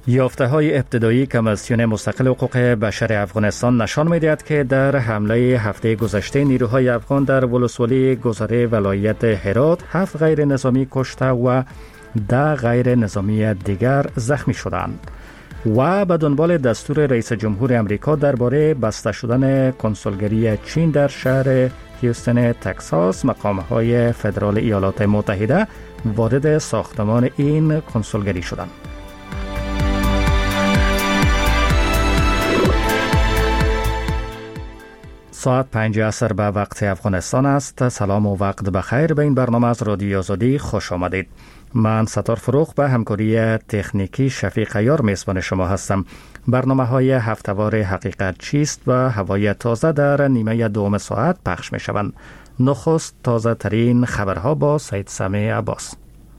یافته‌های ابتدایی کمیسیون مستقل حقوق بشر افغانستان نشان می‌دهد که در حمله هفته گذشته نیروهای افغان در ولسوالی گذره ولایت هرات 7 غیر نظامی کشته و 10 غیر نظامی دیگر زخمی شدند و به دنبال دستور رئیس جمهور امریکا درباره بسته شدن کنسولگری چین در شهر هیوستن تگزاس، مقام‌های فدرال ایالات متحده وارد ساختمان این کنسولگری شدند. ساعت 5 عصر به وقت افغانستان است. سلام و وقت بخیر. به این برنامه از رادیو آزادی خوش آمدید. من ستار فروغ به همکاری تکنیکی شفیق عیار میزبان شما هستم. برنامه های هفته‌وار حقیقت چیست و هوای تازه در نیمه دوم ساعت پخش می شوند. نخست تازه ترین خبرها با سید سمیع عباس.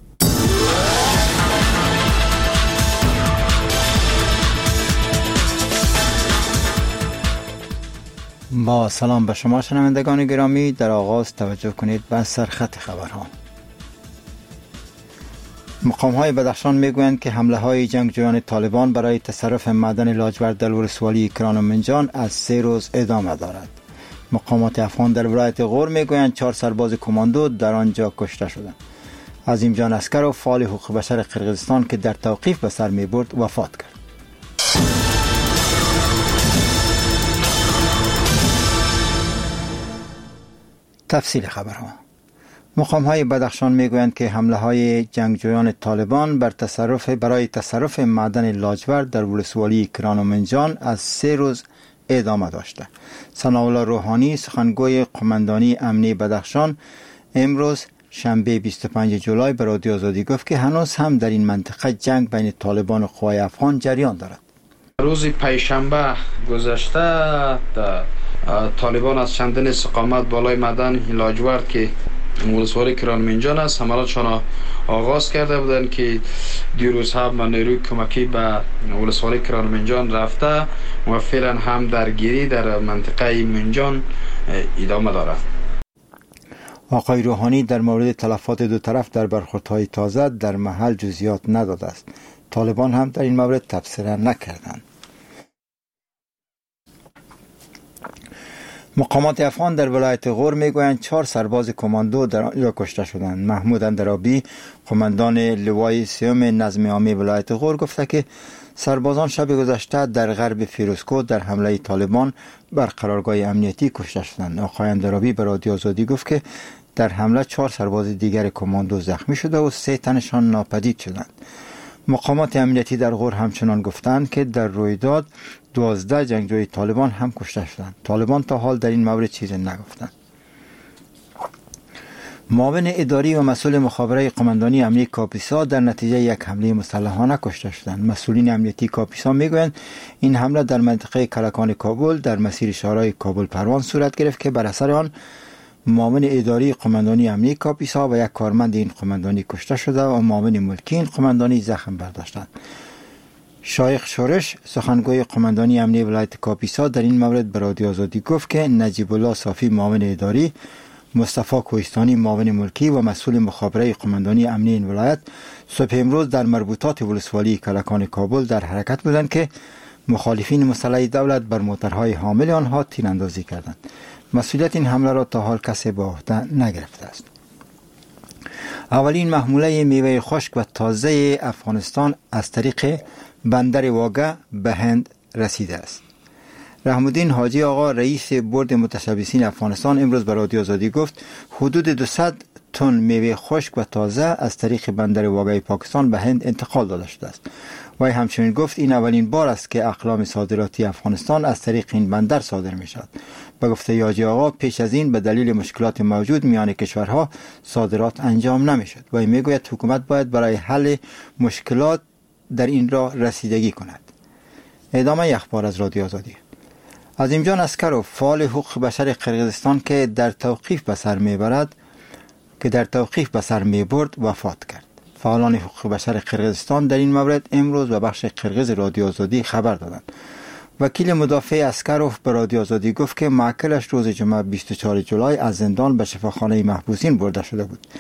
با سلام به شما شنوندگان گرامی، در آغاز توجه کنید به سرخط خبرها. مقام‌های بدخشان میگویند که حمله‌های جنگجویان طالبان برای تصرف معدن لاجورد در ولسوالی کران و منجان از 3 روز ادامه دارد. مقامات افغان در ولایت غور میگویند 4 سرباز کماندو در آنجا کشته شدند. عظیم جان اسکرو فعال حقوق بشر قرقیزستان که در توقیف به سر میبرد وفات کرد. تفصیل خبرها. مقام‌های بدخشان میگویند که حمله‌های جنگجویان طالبان برای تصرف معدن لاجورد در ولسوالی کران و منجان از 3 روز ادامه داشته. ثناءالله روحانی سخنگوی قماندانی امنی بدخشان امروز شنبه 25 جولای به رادیو آزادی گفت که هنوز هم در این منطقه جنگ بین طالبان و قوای افغان جریان دارد. روز پنجشنبه گذشته طالبان از چندین استقامت بالای معدن لاجورد که ولسوالی کران منجان است حملاتشان آغاز کرده بودند که دیروز هم نیروی کمکی به ولسوالی کران منجان رفته و فعلا هم درگیری در منطقه منجان ادامه دارد. آقای روحانی در مورد تلفات دو طرف در برخوردهای تازه در محل جزئیات نداده است. طالبان هم در این مورد تبصره نکردند. مقامات افغان در ولایت غور میگویند 4 سرباز کماندو در آنجا کشته شدند. محمود اندرابی قماندان لوای 3 نظم عامی ولایت غور گفته که سربازان شب گذشته در غرب فیروزکوه در حمله طالبان بر قرارگاه امنیتی کشته شدند. آقای اندرابی به رادیو آزادی گفت که در حمله 4 سرباز دیگر کماندو زخمی شده و 3 تنشان ناپدید شدند. مقامات امنیتی در غور همچنان گفتند که در رویداد 12 جنگجوی طالبان هم کشته شدند. طالبان تا حال در این مورد چیزی نگفتند. معاون اداری و مسئول مخابره قماندانی امنی کاپیسا در نتیجه یک حمله مسلحانه کشته شدند. مسئولین امنیتی کاپیسا میگویند این حمله در منطقه کلکان کابل در مسیر شهرهای کابل پروان صورت گرفت که بر اثر آن معاون اداری قماندانی امنی کاپیسا و یک کارمند این قماندانی کشته شده و معاون ملکی این قماندانی زخم برداشتند. شایخ شورش سخنگوی قماندانی امنی ولایت کاپیسا در این مورد به رادیو آزادی گفت که نجیب الله صافی معاون اداری، مصطفی کوهستانی معاون ملکی و مسئول مخابره قماندانی امنی این ولایت صبح امروز در مربوطات ولسوالی کلکان کابل در حرکت بودند که مخالفین مسلح دولت بر موترهای حامل آنها تیراندازی کردند. مسئولیت این حمله را تا حال کسی به عهده نگرفته است. اولین محموله میوه خشک و تازه افغانستان از طریق بندر واگه به هند رسیده است. رحم الدین حاجی آقا رئیس بورد متشبثین افغانستان امروز به رادیو آزادی گفت حدود 200 تن میوه خشک و تازه از طریق بندر واگه پاکستان به هند انتقال داده شده است. وی همچنین گفت این اولین بار است که اقلام صادراتی افغانستان از طریق این بندر صادر می شود. به گفته حاجی آقا پیش از این به دلیل مشکلات موجود میان کشورها صادرات انجام نمی شد. وی می گوید حکومت باید برای حل مشکلات در این راه رسیدگی کند. ادامه اخبار از رادیو آزادی. عظیم جان اسکرو فعال حقوق بشر قرقیزستان که در توقیف به سر میبرد وفات کرد. فعالان حقوق بشر قرقیزستان در این مورد امروز به بخش قرقیز رادیو آزادی خبر دادند. وکیل مدافع اسکروف به رادیو آزادی گفت که معکلش روز جمعه 24 جولای از زندان به شفاخانه محبوسین برده شده بود.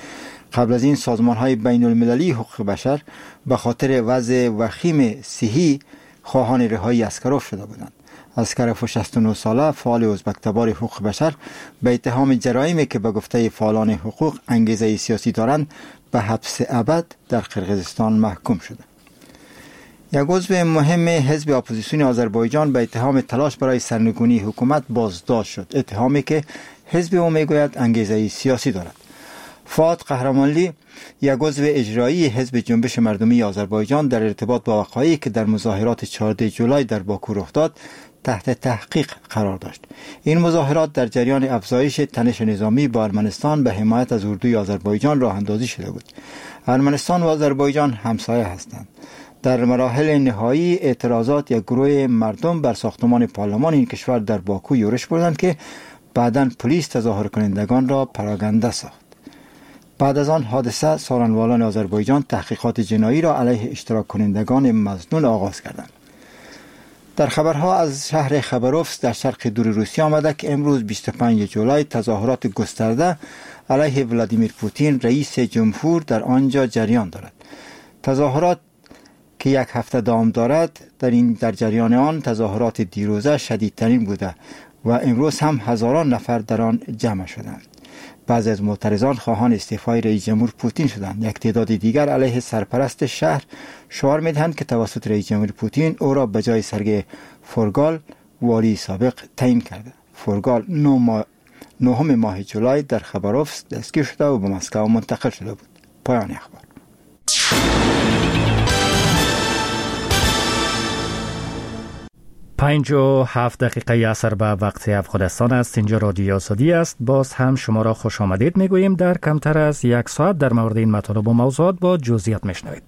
قبل از این سازمان‌های بین‌المللی حقوق بشر به خاطر وضع وخیم صحی خواهان رهایی اسکروف شده بودند. اسکروف 69 ساله فعال ازبک‌تبار حقوق بشر به اتهام جرایمی که به گفته فعالان حقوق انگیزه سیاسی دارند به حبس ابد در قرقیزستان محکوم شده. یک عضو مهم حزب اپوزیسیون آذربایجان به اتهام تلاش برای سرنگونی حکومت بازداشت شد، اتهامی که حزب او میگوید انگیزه سیاسی دارد. فؤاد قهرمانلی، یک عضو اجرایی حزب جنبش مردمی آذربایجان، در ارتباط با وقایعی که در مظاهرات 14 جولای در باکو رخ داد تحت تحقیق قرار داشت. این مظاهرات در جریان افزایش تنش نظامی با ارمنستان به حمایت از اردوی آذربایجان راه اندازی شده بود. ارمنستان و آذربایجان همسایه هستند. در مراحل نهایی اعتراضات یک گروه مردم بر ساختمان پارلمان این کشور در باکو یورش بردند که بعداً پلیس تظاهر کنندگان را پراگنده ساخت. بعد از آن حادثه سارنوالان آذربایجان تحقیقات جنایی را علیه اشتراک کنندگان مظنون آغاز کردند. در خبرها از شهر خبروفس در شرق دور روسیه آمده که امروز 25 جولای تظاهرات گسترده علیه ولادیمیر پوتین رئیس جمهور در آنجا جریان دارد. تظاهرات که یک هفته دوام دارد، در جریان آن تظاهرات دیروزه شدیدترین بوده و امروز هم هزاران نفر در آن جمع شدند. بعضی از معترضان خواهان استعفای رئیس جمهور پوتین شدند. یک تعداد دیگر علیه سرپرست شهر شعار می‌دهند که توسط رئیس جمهور پوتین او را به جای سرگئی فورگال والی سابق تعیین کرده. فورگال 9 ماه جولای در خبروفس دستگیر شده و به مسکو منتقل شده بود. پایان اخبار. 5:07 دقیقه عصر به وقت افغانستان است. اینجا رادیو آزادی است. باز هم شما را خوش آمدید میگوییم. در کمتر از یک ساعت در مورد این مطالب و موضوعات با جزئیات میشنوید.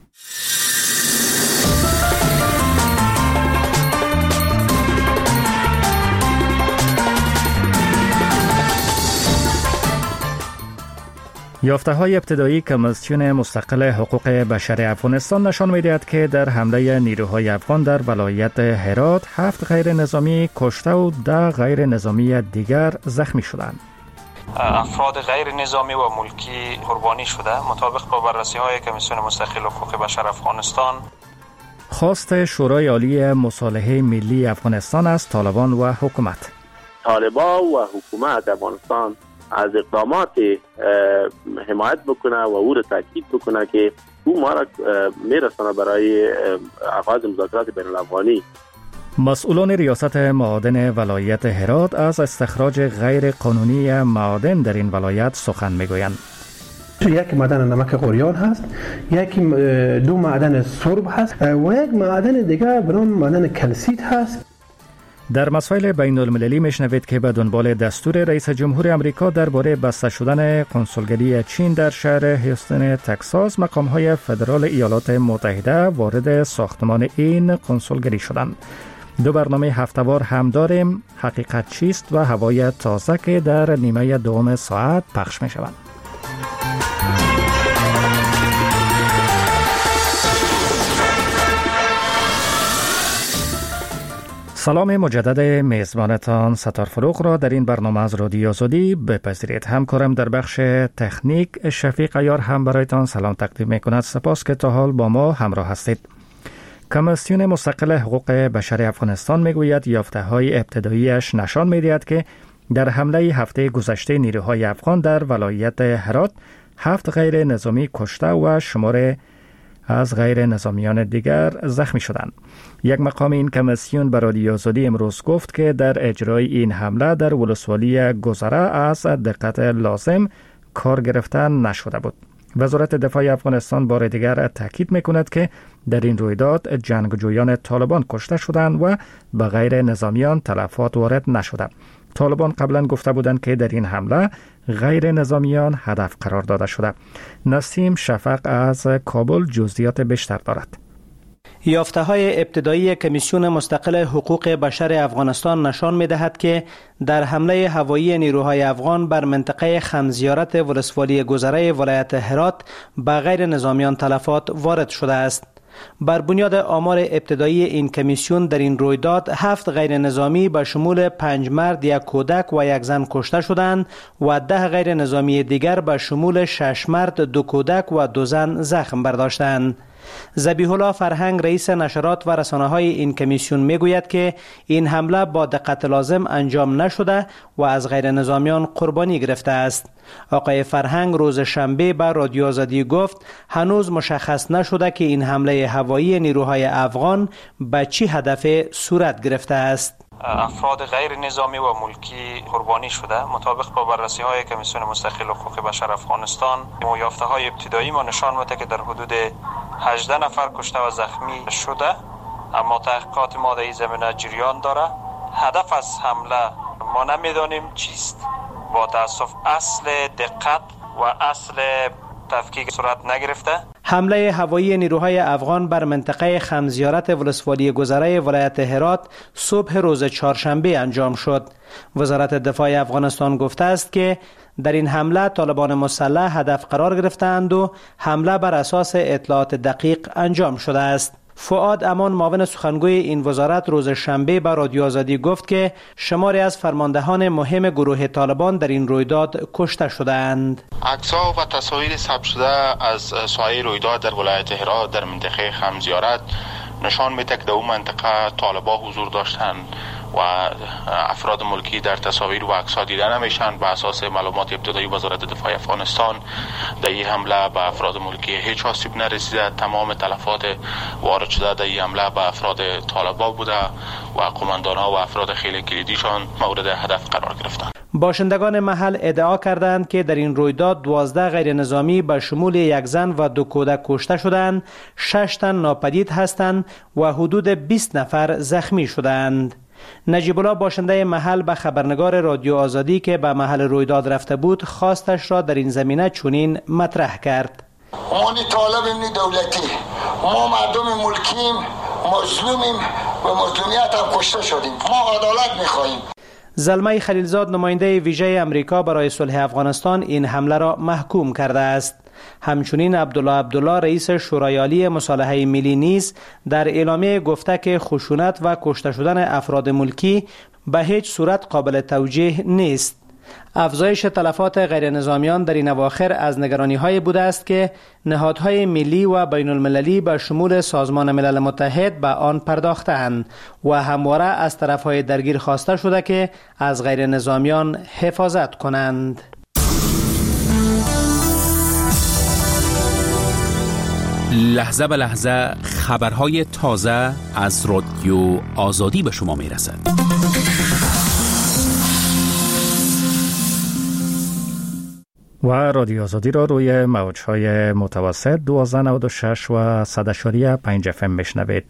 یافته‌های ابتدایی کمیسیون مستقل حقوق بشر افغانستان نشان می‌دهد که در حمله نیروهای افغان در ولایت هرات 7 غیر نظامی کشته و 10 غیر نظامی دیگر زخمی شدند. افراد غیر نظامی و ملکی قربانی شده مطابق با بررسی‌های کمیسیون مستقل حقوق بشر افغانستان. خواست شورای عالی مصالحه ملی افغانستان از طالبان و حکومت. طالبان و حکومت افغانستان از اقدامات حمایت بکنه و او را تاکید بکنه که او ما را میرسانه برای آغاز مذاکرات بین الافغانی. مسئولان ریاست معادن ولایت هرات از استخراج غیر قانونی معادن در این ولایت سخن میگویند. یک معدن نمک قوریان هست، یک 2 معدن سرب هست و یک معدن دیگه به نام معدن کلسیت هست. در مسائل بین المللی میشنوید که به دنبال دستور رئیس جمهور امریکا درباره بسته شدن قنسولگری چین در شهر هیوستن تگزاس، مقام‌های فدرال ایالات متحده وارد ساختمان این قنسولگری شدند. 2 برنامه هفته‌وار هم داریم. حقیقت چیست و هوای تازه که در نیمه دوم ساعت پخش می‌شوند. سلام مجدد میزبانتان ستار فروغ را در این برنامه از رادیو آزادی بپذیرید. همکارم در بخش تکنیک شفیق عیار هم برایتان سلام تقدیم می‌کند. سپاس که تا حال با ما همراه هستید. کمیسیون مستقل حقوق بشر افغانستان میگوید یافته‌های ابتداییش نشان می‌دهد که در حمله هفته گذشته نیروهای افغان در ولایت هرات 7 غیر نظامی کشته و شمار از غیر نظامیان دیگر زخمی شدند. یک مقام این کمیسیون به رادیو آزادی امروز گفت که در اجرای این حمله در ولسوالی گذره از دقت لازم کار گرفته نشده بود. وزارت دفاع افغانستان بار دیگر تاکید میکند که در این رویداد جنگجویان طالبان کشته شدند و به غیر نظامیان تلفات وارد نشده. طالبان قبلا گفته بودند که در این حمله غیر نظامیان هدف قرار داده شده. نسیم شفق از کابل جزئیات بیشتر دارد. یافته‌های ابتدایی کمیسیون مستقل حقوق بشر افغانستان نشان می‌دهد که در حمله هوایی نیروهای افغان بر منطقه خمزیارت ولسوالی گذره ولایت هرات به غیر نظامیان تلفات وارد شده است. بر بنیاد آمار ابتدایی این کمیسیون در این رویداد 7 غیر نظامی به شمول 5 مرد، 1 کودک و 1 زن کشته شدند و 10 غیر نظامی دیگر به شمول 6 مرد، 2 کودک و 2 زن زخم برداشتند. ذبیح الله فرهنگ رئیس نشرات و رسانه‌های این کمیسیون میگوید که این حمله با دقت لازم انجام نشده و از غیر نظامیان قربانی گرفته است. آقای فرهنگ روز شنبه به رادیو آزادی گفت هنوز مشخص نشده که این حمله هوایی نیروهای افغان به چه هدف صورت گرفته است. افراد غیر نظامی و ملکی قربانی شده. مطابق با بررسی های کمیسیون مستقل حقوق بشر افغانستان، یافته های ابتدایی ما نشان میده که در حدود 18 نفر کشته و زخمی شده، اما تحقیقات ما در این زمینه جریان داره. هدف از حمله ما نمیدانیم چیست. با تاسف اصل دقت و اصل تفکیک صورت نگرفته. حمله هوایی نیروهای افغان بر منطقه خمزیارت ولسوالی گذره ولایت هرات صبح روز چهارشنبه انجام شد. وزارت دفاع افغانستان گفته است که در این حمله طالبان مسلح هدف قرار گرفتند و حمله بر اساس اطلاعات دقیق انجام شده است. فؤاد امان معاون سخنگوی این وزارت روز شنبه به رادیو آزادی گفت که شماری از فرماندهان مهم گروه طالبان در این رویداد کشته شدند. عکس‌ها و تصاویر ثبت شده از ساحه رویداد در ولایت هرات در منطقه خمزیارت نشان می‌دهد که در اون منطقه طالبان حضور داشتند و افراد ملکی در تصاویر و عکس‌ها دیده نمیشن. به اساس معلومات ابتدایی وزارت دفاع افغانستان در این حمله به افراد ملکی هیچ آسیب نرسیده. تمام تلفات وارد شده در این حمله به افراد طالبان بوده و قماندان‌ها و افراد خیلی کلیدیشان مورد هدف قرار گرفتند. باشندگان محل ادعا کردند که در این رویداد 12 غیر نظامی به شمول 1 زن و 2 کودک کشته شدند، 6 تن ناپدید هستند و حدود 20 نفر زخمی شدند. نجیب الله باشنده محل به خبرنگار رادیو آزادی که به محل رویداد رفته بود خواستش را در این زمینه چنین مطرح کرد. ما طالب دولتی، ما مردم ملکیم، مظلومیم و مظلومیت هم کشته شدیم. ما عدالت می‌خواهیم. زلمه خلیلزاد نماینده ویژه امریکا برای صلح افغانستان این حمله را محکوم کرده است. همچنین عبدالله رئیس شورای عالی مصالحه ملی نیز در اعلامیه گفته که خشونت و کشته شدن افراد ملکی به هیچ صورت قابل توجیه نیست. افزایش تلفات غیر نظامیان در این اواخر از نگرانی‌های بوده است که نهادهای ملی و بین المللی به شمول سازمان ملل متحد به آن پرداختند و همواره از طرفهای درگیر خواسته شده که از غیر نظامیان حفاظت کنند. لحظه به لحظه خبرهای تازه از رادیو آزادی به شما میرسد. و رادیو آزادی را روی موج‌های متوسط 1296 و 100.5 FM میشنوید.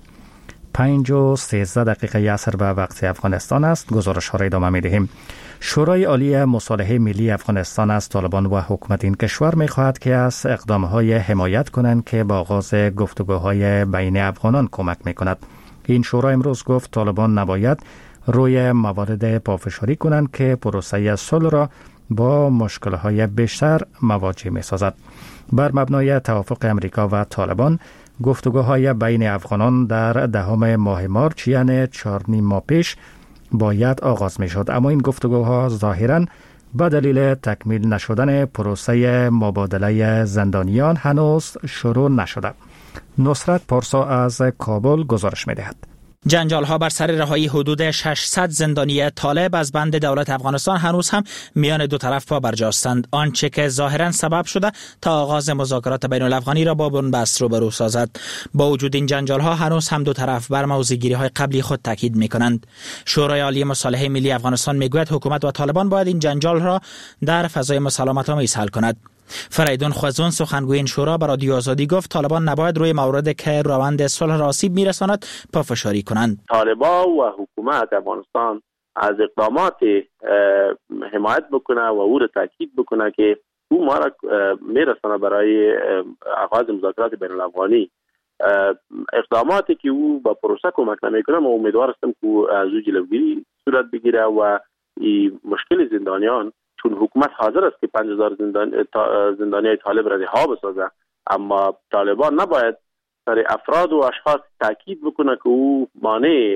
5:13 عصر به وقت افغانستان است. گزارش‌ها را ادامه می‌دهیم. شورای عالی مصالحه ملی افغانستان از طالبان و حکومت این کشور می‌خواهد که از اقدام‌های حمایت کنند که با آغاز گفتگوهای بین افغانان کمک می‌کند. این شورا امروز گفت طالبان نباید روی موارد پافشاری کنند که پروسه صلح را با مشکل‌های بیشتر مواجه می‌سازد. بر مبنای توافق امریکا و طالبان گفتگوهای بین افغانان در 10 ماه مارچ یعنی 4 ماه پیش باید آغاز می‌شد، اما این گفتگوها ظاهراً به دلیل تکمیل نشدن پروسه مبادله زندانیان هنوز شروع نشده. نصرت پارسا از کابل گزارش می‌دهد. جنجال‌ها بر سر رهایی حدود 600 زندانی طالب از بند دولت افغانستان هنوز هم میان دو طرف پا برجاستند، آنچه که ظاهراً سبب شده تا آغاز مذاکرات بین الافغانی را با بنبست روبرو سازد. با وجود این جنجال‌ها هنوز هم دو طرف بر موضوع‌گیری‌های قبلی خود تاکید می‌کنند. شورای عالی مصالحه ملی افغانستان میگوید حکومت و طالبان باید این جنجال را در فضای مسالمت‌آمیز حل کند. فریدون خوزون سخنگوی این شورا به رادیو آزادی گفت طالبان نباید روی موردی که روند صلح را آسیب میرساند پافشاری کنند. طالبان و حکومت افغانستان از اقدامات حمایت بکنه و او را تاکید بکنه که او ما را میرسانه برای آغاز مذاکرات بین الافغانی. اقداماتی که او با پروسه کمک نمیکنه، ما امیدوار هستم که از او جلوگیری صورت بگیره و این مشکل زندانیان، چون حکومت حاضر است که 5000 زندانی طالب را رها بسازه، اما طالبان نباید سر افراد و اشخاص تاکید بکنه که او مانع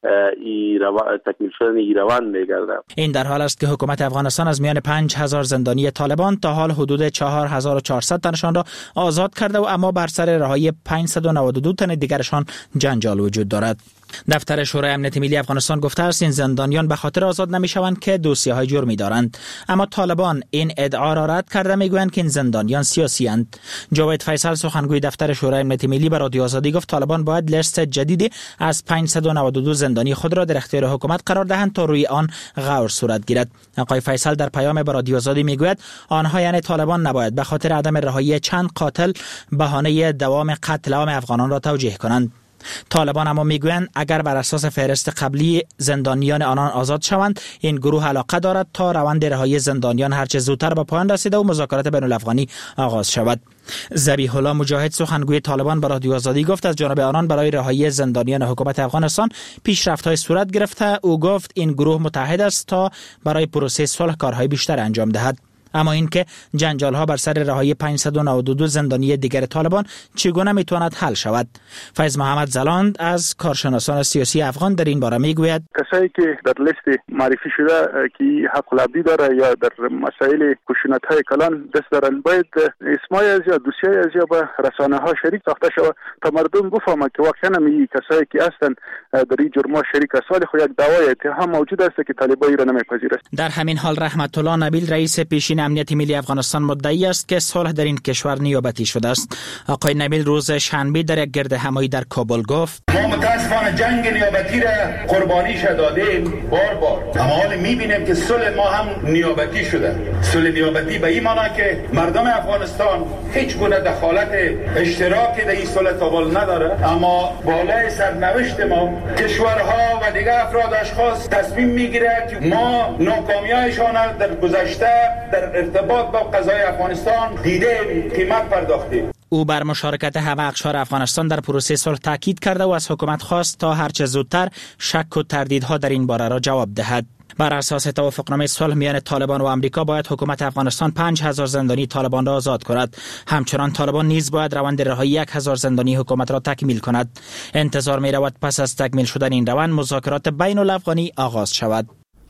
تکمیل شدن این روند میگرده. این در حال است که حکومت افغانستان از میان 5000 زندانی طالبان تا حال حدود 4400 تنشان را آزاد کرده و اما بر سر رهایی 592 تن دیگرشان جنجال وجود دارد. دفتر شورای امنیت ملی افغانستان گفته است این زندانیان به خاطر آزاد نمیشوند که دوسیه‌های جرمی دارند، اما طالبان این ادعا را رد کرده، میگویند که این زندانیان سیاسی اند. جاوید فیصل سخنگوی دفتر شورای امنیت ملی به رادیو آزادی گفت طالبان باید لیست جدیدی از 592 زندانی خود را در اختیار حکومت قرار دهند تا روی آن غور صورت گیرد. آقای فیصل در پیام به رادیو آزادی میگوید آنها یعنی طالبان نباید به خاطر عدم رهایی چند قاتل بهانه دوام قتل عام افغانان را توجیه کنند. طالبان اما میگویند اگر بر اساس فهرست قبلی زندانیان آنان آزاد شوند، این گروه علاقه دارد تا روند رهایی زندانیان هرچه زودتر به پایان رسیده و مذاکرات بین الافغانی آغاز شود. ذبیح الله مجاهد سخنگوی طالبان به رادیو آزادی گفت از جانب آنان برای رهایی زندانیان حکومت افغانستان پیشرفت‌های صورت گرفته. او گفت این گروه متحد است تا برای پروسه صلح کارهای بیشتر انجام دهد. اما اینکه جنجال‌ها بر سر رهایی 592 زندانی دیگر طالبان چگونه میتواند حل شود؟ فیض محمد زلاند از کارشناسان سیاسی افغان در این باره میگوید کسایی که در لیست معرفی شده که حق العبدی داره یا در مسائل خشونت‌های کلان دست دارن، باید اسمای از یا دوسیای از یا به رسانه‌ها شریک ساخته شود تا مردم بفهمند که واقعا می کسایی که هستن در این جرم‌ها شریک هستند. خو یک دعوای اتهام موجود است که طالبان را نمیپذیرند. در همین حال رحمت الله نبیل رئیس پیشین امنیت ملی افغانستان مدعی است که صلح در این کشور نیابتی شده است. آقای نبیل روز شنبه در یک گرد همایی در کابل گفت ما متاسفانه جنگ نیابتی را قربانیش دادیم بار اما حال میبینیم که صلح ما هم نیابتی شده. صلح نیابتی به این معنی که مردم افغانستان هیچ گونه دخالت اشتراکی در این صلح تابل نداره، اما بالای سرنوشت ما کشورها و دیگر افراد اشخاص تصمیم میگیره که ما ناکامیایشان در گذشته در ارتباط با قضای افغانستان دیده قیمت پرداختیم. او بر مشارکت همه اقشار افغانستان در پروسه صلح تاکید کرده و از حکومت خواست تا هرچه زودتر شک و تردیدها در این باره را جواب دهد. بر اساس توافقنامه صلح میان طالبان و آمریکا باید حکومت افغانستان 5000 زندانی طالبان را آزاد کند. همچنان طالبان نیز باید روند رهایی 1000 زندانی حکومت را تکمیل کند. انتظار می رود پس از تکمیل شدن این روند مذاکرات بین الافغانی آغاز شود.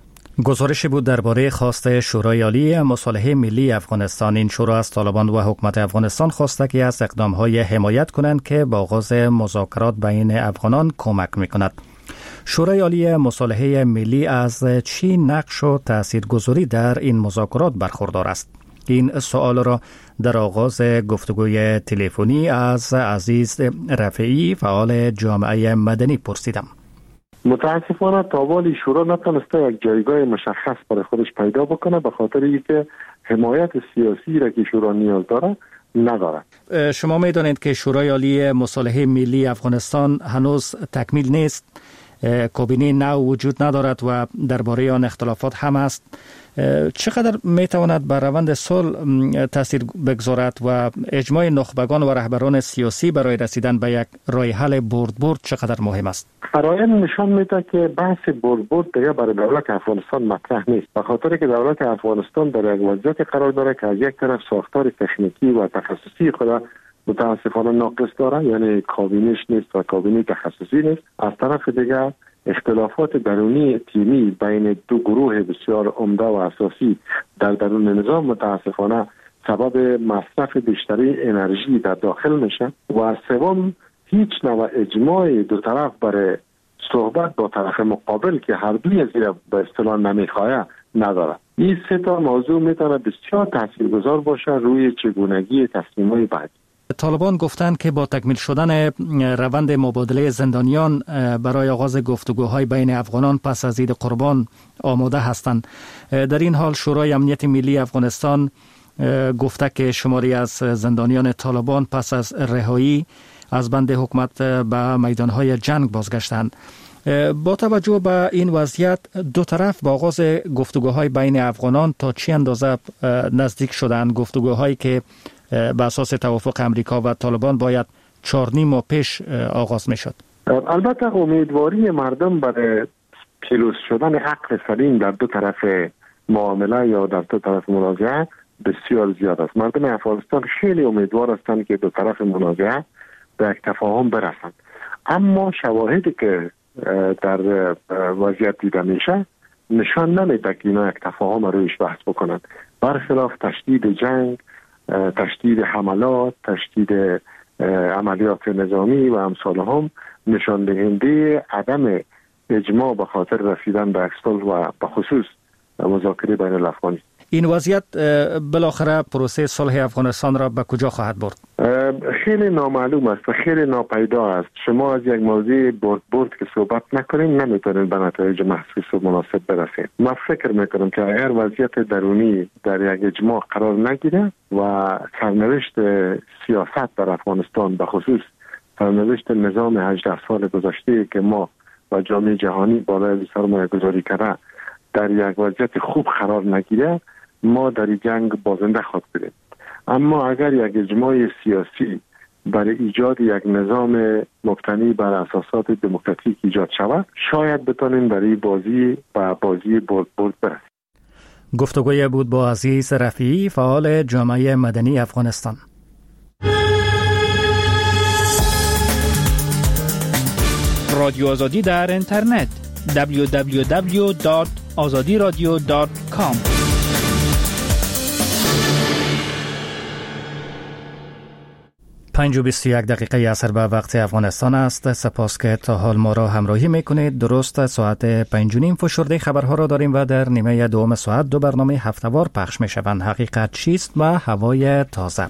گزارشی بود درباره خواست شورای عالی مصالحه ملی افغانستان. این شورا از طالبان و حکومت افغانستان خواسته که از اقدام‌های حمایت کنند که با آغاز مذاکرات بین افغانان کمک می‌کند. شورای عالی مصالحه ملی از چی نقش و تاثیرگذاری در این مذاکرات برخوردار است؟ این سوال را در آغاز گفتگوی تلفنی از عزیز رفیعی فعال جامعه مدنی پرسیدم. متاسفانه تاوالی شورا نتونسته یک جایگاه مشخص برای خودش پیدا بکنه به خاطر اینکه حمایت سیاسی را که شورا نیاز داره نداره. شما میدانید که شورای عالی مصالحه ملی افغانستان هنوز تکمیل نیست، کابینه نو وجود ندارد و درباره آن اختلافات هم است. چقدر میتواند بر روند صلح تاثیر بگذارد و اجماع نخبگان و رهبران سیاسی برای رسیدن به یک راه حل برد چقدر مهم است؟ فرآیند نشان میده که بحث برد دیگه برای دولت افغانستان مطرح نیست، به خاطر که دولت افغانستان در یک وضعیت قرار داره که از یک طرف ساختار تکنیکی و تخصصی خود متاسفانه ناقص داره، یعنی کابینش نیست و کابینه تخصصی نیست. از طرف دیگر اختلافات درونی تیمی بین دو گروه بسیار عمده و اساسی در درون نظام متاسفانه سبب مصرف بیشتری انرژی در داخل میشه و سوم هیچ نوع اجماع دو طرف برای صحبت با طرف مقابل که هر دوی از این به اصطلاح نمیخواه نداره. این سه تا موضوع میتونه بسیار تاثیرگذار باشه روی چگونگی تصمیم‌های بعدی. طالبان گفتند که با تکمیل شدن روند مبادله زندانیان برای آغاز گفتگوهای بین افغانان پس از عید قربان آماده هستند. در این حال شورای امنیت ملی افغانستان گفته که شماری از زندانیان طالبان پس از رهایی از بند حکومت به میدانهای جنگ بازگشتند. با توجه به این وضعیت دو طرف با آغاز گفتگوهای بین افغانان تا چه اندازه نزدیک شدند؟ گفتگوهایی که به اساس توافق امریکا و طالبان باید 4.5 ماه پیش آغاز می شد. البته امیدواری مردم برای پیروز شدن عقل سلیم در دو طرف معامله یا در دو طرف منازعه بسیار زیاد است. مردم افغانستان خیلی امیدوار هستند که دو طرف منازعه به یک تفاهم برسند. اما شواهدی که در وضعیت دیده میشه نشان نمیده که اینا یک تفاهم رویش بحث بکنند. برخلاف تشدید جنگ، تشدید حملات، تشدید عملیات نظامی و امثال هم نشان دهنده عدم اجماع به خاطر رسیدن به صلح و به خصوص مذاکره بین الافغانی. این وضعیت بالاخره پروسه صلح افغانستان را به کجا خواهد برد؟ خیلی نامعلوم است و خیلی ناپیدا است. شما از یک موضوع برد که صحبت نکنیم نمیتونید به نتایج محسوس و مناسب برسید. من فکر میکنم که اگر وضعیت درونی در یک اجماع قرار نگیره و سرنوشت سیاست در افغانستان به خصوص سرنوشت نظام 18 سال گذشته که ما و جامعه جهانی بالای سرمایه گذاری کرده در یک وضعیت خوب قرار نگیره، ما در این جنگ بازنده خواهد بودیم. اما اگر یک اجماع سیاسی برای ایجاد یک نظام مبتنی بر اساسات دموکراتیک ایجاد شود، شاید بتونیم در این بازی برد برسیم. گفتگوی بود با عزیز رفیعی، فعال جامعه مدنی افغانستان. رادیو آزادی در اینترنت www.azadiradio.com 5:21 عصر به وقت افغانستان است. سپاس که تا حال ما را همراهی میکنید. درست ساعت 5:30 فشرده خبرها را داریم و در نیمه دوم ساعت 2 برنامه هفته‌وار پخش میشوند. حقیقت چیست و هوای تازه.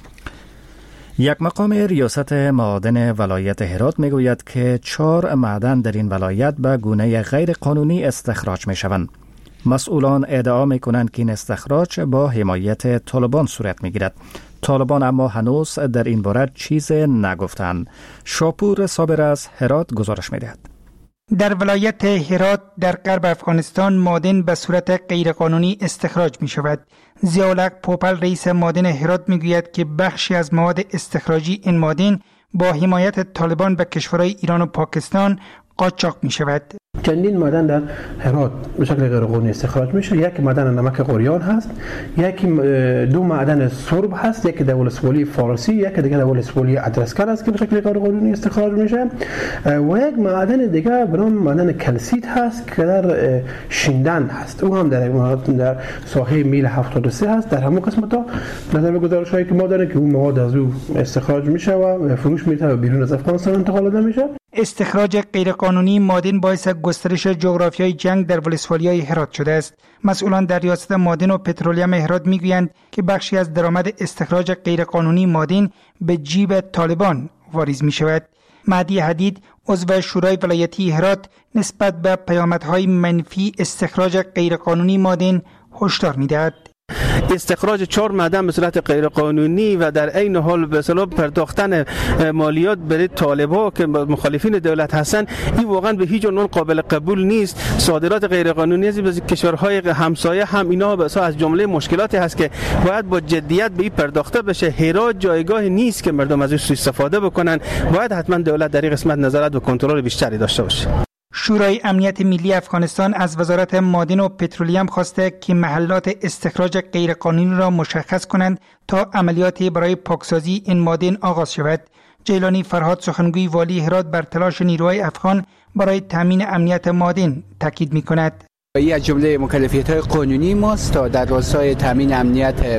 یک مقام ریاست معادن ولایت هرات میگوید که 4 معدن در این ولایت به گونه غیر قانونی استخراج میشوند. مسئولان ادعا میکنند که این استخراج با حمایت طالبان صورت میگیرد. طالبان اما هنوز در این باره چیز نگفتند. شاپور صابر از هرات گزارش میدهد. در ولایت هرات در غرب افغانستان مادن به صورت غیرقانونی استخراج می شود. ضیاءالحق پوپل رئیس مادن هرات می گوید که بخشی از مواد استخراجی این مادن با حمایت طالبان به کشورهای ایران و پاکستان قاچاق می شود. چندین معدن در هرات به شکل غیرقانونی استخراج میشه. یک معدن نمک قریان هست، یکی 2 معدن سرب هست، یکی در ولسوالی فارسی، یکی دیگه در ولسوالی ادرسکر است که به شکل غیرقانونی استخراج میشه و یک معدن دیگه به نام معدن کلسیت هست که در شیندن هست. او هم در ساحه میل 73 هست. در همون قسمت ها نظر به گزارش‌هایی که ما داریم که اون مواد از او استخراج میشه و فروش میشه و بیرون از افغانستان انتقال داده میشه. استخراج غیرقانونی مادن باعث گسترش جغرافیای جنگ در ولسوالی‌های هرات شده است. مسئولان در ریاست مادن و پترولیم هرات میگویند که بخشی از درآمد استخراج غیرقانونی مادن به جیب طالبان واریز می شود. مهدی حدید عضو شورای ولایتی هرات نسبت به پیامدهای منفی استخراج غیرقانونی مادن هشدار می‌دهد. استخراج 4 معدن به صورت غیرقانونی و در عین حال به اصطلاح پرداختن مالیات برای طالبان که مخالفین دولت هستند، این واقعا به هیچ عنوان قابل قبول نیست. صادرات غیرقانونی از کشورهای همسایه هم اینا به از جمله مشکلاتی هست که باید با جدیت به این پرداخته بشه. هرات جایگاه نیست که مردم از این استفاده بکنن. باید حتما دولت در این قسمت نظارت و کنترل بیشتری داشته باشه. شورای امنیت ملی افغانستان از وزارت معادن و پترولیم خواسته که محلات استخراج غیرقانونی را مشخص کنند تا عملیاتی برای پاکسازی این معادن آغاز شود. جیلانی فرهاد سخنگوی والی هرات بر تلاش نیروهای افغان برای تامین امنیت معادن تاکید می‌کند. این از جمله مکلفیت‌های قانونی ماست تا در راستای تامین امنیت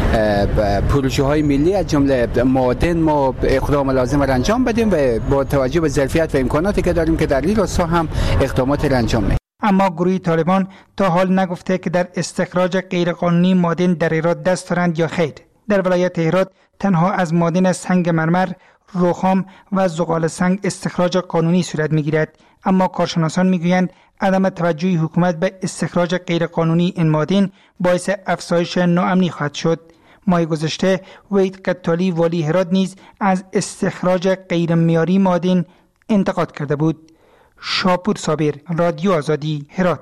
پروژه‌های ملی از جمله معادن ما اقدام لازم را انجام بدیم و با توجه به ظرفیت و امکاناتی که داریم که در این راستا هم اقدامات را انجام بدیم. اما گروه طالبان تا حال نگفته که در استخراج غیرقانونی معادن در هرات دست دارند یا خیر. در ولایت هرات تنها از معادن سنگ مرمر، رخام و زغال سنگ استخراج قانونی صورت می‌گیرد. اما کارشناسان میگویند عدم توجه حکومت به استخراج غیرقانونی این معادن باعث افزایش ناامنی خواهد شد. ماه گذشته وحید قتالی والی هرات نیز از استخراج غیرمعیاری معادن انتقاد کرده بود. شاپور صابر، رادیو آزادی، هرات.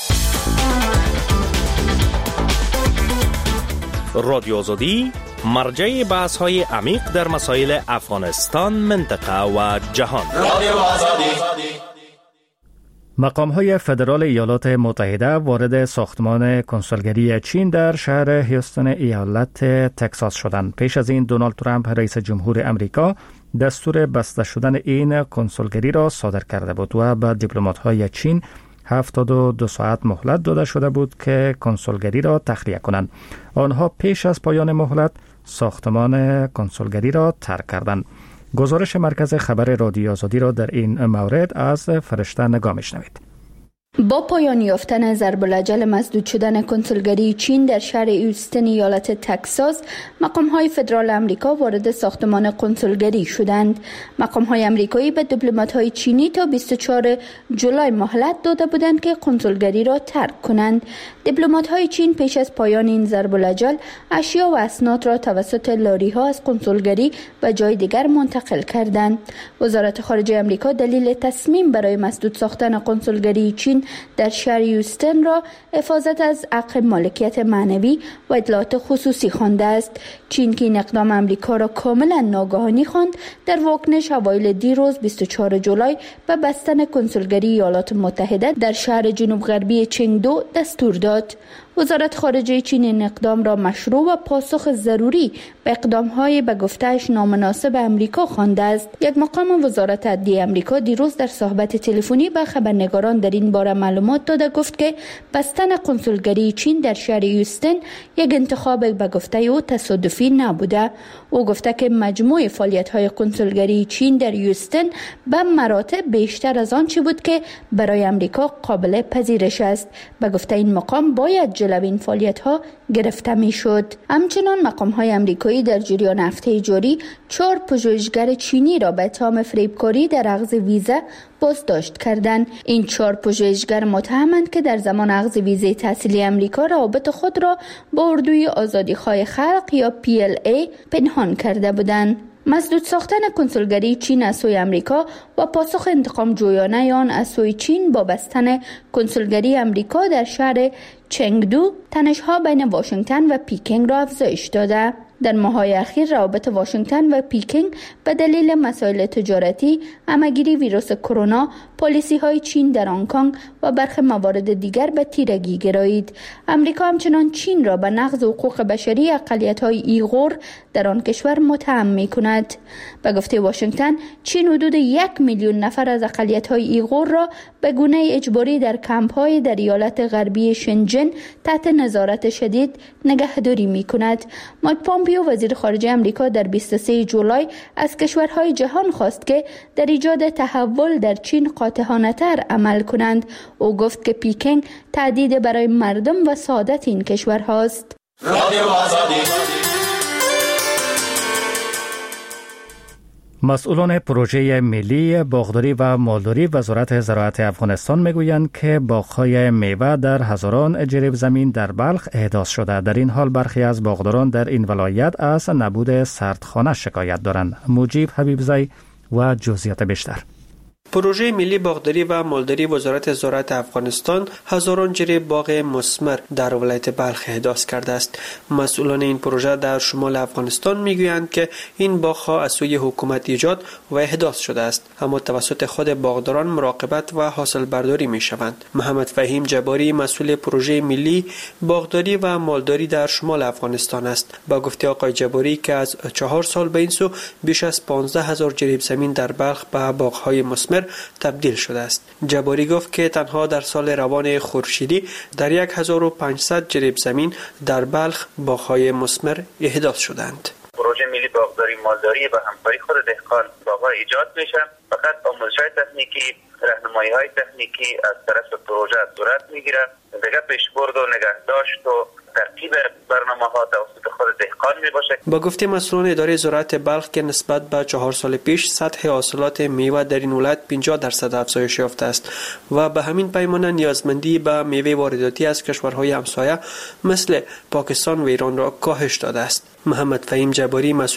رادیو آزادی مرجع بحث‌های عمیق در مسائل افغانستان، منطقه و جهان. رادیو آزادی. مقام‌های فدرال ایالات متحده وارد ساختمان کنسولگری چین در شهر هیوستن ایالت تگزاس شدند. پیش از این دونالد ترامپ رئیس جمهور امریکا دستور بسته شدن این کنسولگری را صادر کرده بود و به دیپلمات‌های چین 72 ساعت مهلت داده شده بود که کنسولگری را تخلیه کنند. آنها پیش از پایان مهلت ساختمان کنسولگری را ترک کردند. گزارش مرکز خبر رادیو آزادی را در این مورد از فرشته نگاه میشنوید. با پایان یافتن ضرب الاجل مسدود شدن کنسولگری چین در شهر هیوستن ایالت تگزاس، مقام‌های فدرال آمریکا وارد ساختمان کنسولگری شدند. مقام‌های آمریکایی به دیپلمات‌های چینی تا 24 جولای مهلت داده بودند که کنسولگری را ترک کنند. دیپلمات‌های چین پیش از پایان این ضرب الاجل اشیا و اسناد را توسط لاری‌ها از کنسولگری به جای دیگر منتقل کردند. وزارت خارجه آمریکا دلیل تصمیم برای مسدود ساختن کنسولگری چین در شهر هیوستن را حفاظت از حق مالکیت معنوی و اطلاعات خصوصی خوانده است. چین که این اقدام آمریکا را کاملا ناگهانی خواند، در واکنش اوایل دیروز 24 جولای به بستن کنسولگری ایالات متحده در شهر جنوب غربی چنگدو دستور داد. وزارت خارجه چین این اقدام را مشروع و پاسخ ضروری به اقدام‌های به گفته‌اش نامناسب امریکا خوانده است. یک مقام وزارت عدلیه امریکا دیروز در صحبت تلفنی به خبرنگاران در این باره معلومات داده گفت که بستن کنسولگری چین در شهر هیوستن یک انتخاب به گفته او تصادفی نبوده. او گفته که مجموع فعالیت‌های کنسولگری چین در هیوستن به مراتب بیشتر از آنچه بود که برای امریکا قابل پذیرش است. به گفته این مقام باید جلوی این فعالیت‌ها گرفته می‌شد. همچنان مقام‌های آمریکایی در جریان هفته جاری 4 پژوهشگر چینی را به اتهام فریبکاری در اخذ ویزا بازداشت کردند. این 4 پژوهشگر متهمند که در زمان اخذ ویزای تحصیلی آمریکا روابط خود را با اردوی آزادیخواه خلق یا PLA پنهان کرده بودند. مسدود ساختن کنسولگری چین از سوی امریکا و پاسخ انتقام جویانه آن از سوی چین با بستن کنسولگری امریکا در شهر چنگدو تنش‌ها بین واشنگتن و پیکینگ را افزایش داده. در ماه‌های اخیر روابط واشنگتن و پیکینگ به دلیل مسائل تجارتی، همه‌گیری ویروس کرونا، پالیسی‌های چین در هنگ کنگ و برخی موارد دیگر به تیرگی گرایید. امریکا همچنان چین را به نقض حقوق بشری اقلیت‌های ایغور در آن کشور متهم می‌کند. به گفته واشنگتن، چین حدود 1 میلیون نفر از اقلیت‌های ایغور را به گونه اجباری در کمپ‌های در ایالت غربی شنجن تحت نظارت شدید نگهداری می‌کند. مایک پامپیو وزیر خارجه آمریکا در 23 جولای از کشورهای جهان خواست که در ایجاد تحول در چین قاطعانه‌تر عمل کنند. او گفت که پیکینگ تهدید برای مردم و سعادت این کشورهاست. مسئولان پروژه ملی باغداری و مالداری وزارت زراعت افغانستان میگویند که باغ‌های میوه در هزاران جریب زمین در بلخ احداث شده. در این حال برخی از باغداران در این ولایت از نبود سردخانه شکایت دارند. مجیب حبیبزی و جزئیات بیشتر. پروژه ملی باغداری و مالداری وزارت زراعت افغانستان هزاران جریب باغ مثمر در ولایت بلخ احداث کرده است. مسئولان این پروژه در شمال افغانستان میگویند که این باغ‌ها از سوی حکومت ایجاد و احداث شده است، اما توسط خود باغداران مراقبت و حاصل برداری میشوند. محمد فهیم جباری مسئول پروژه ملی باغداری و مالداری در شمال افغانستان است. با گفته آقای جباری که از 4 سال به این سو بیش از 15,000 جریب زمین در بلخ به باغ‌های مثمر تبدیل شده است. جباری گفت که تنها در سال روان خورشیدی در 1500 جریب زمین در بلخ باغ‌های مثمر احداث شدند. پروژه ملی باغداری مالداری و همکاری خود دهقان باغ‌ها ایجاد میشه. فقط آموزش‌های تکنیکی، راهنمایی‌های تکنیکی از طرف پروژه صورت میگیره. دیگه پیشبرد و نگهداشت و ترتیب برنامه‌ها توسط خود دهقان میباشه. با گفته مسئولان اداره زراعت بلخ که نسبت به 4 سال پیش سطح حاصلات میوه در این ولایت 50% افزایش یافته است و به همین پیمانه نیازمندی به میوه وارداتی از کشورهای همسایه مثل پاکستان و ایران را کاهش داده است. محمد فهیم جباری مسئول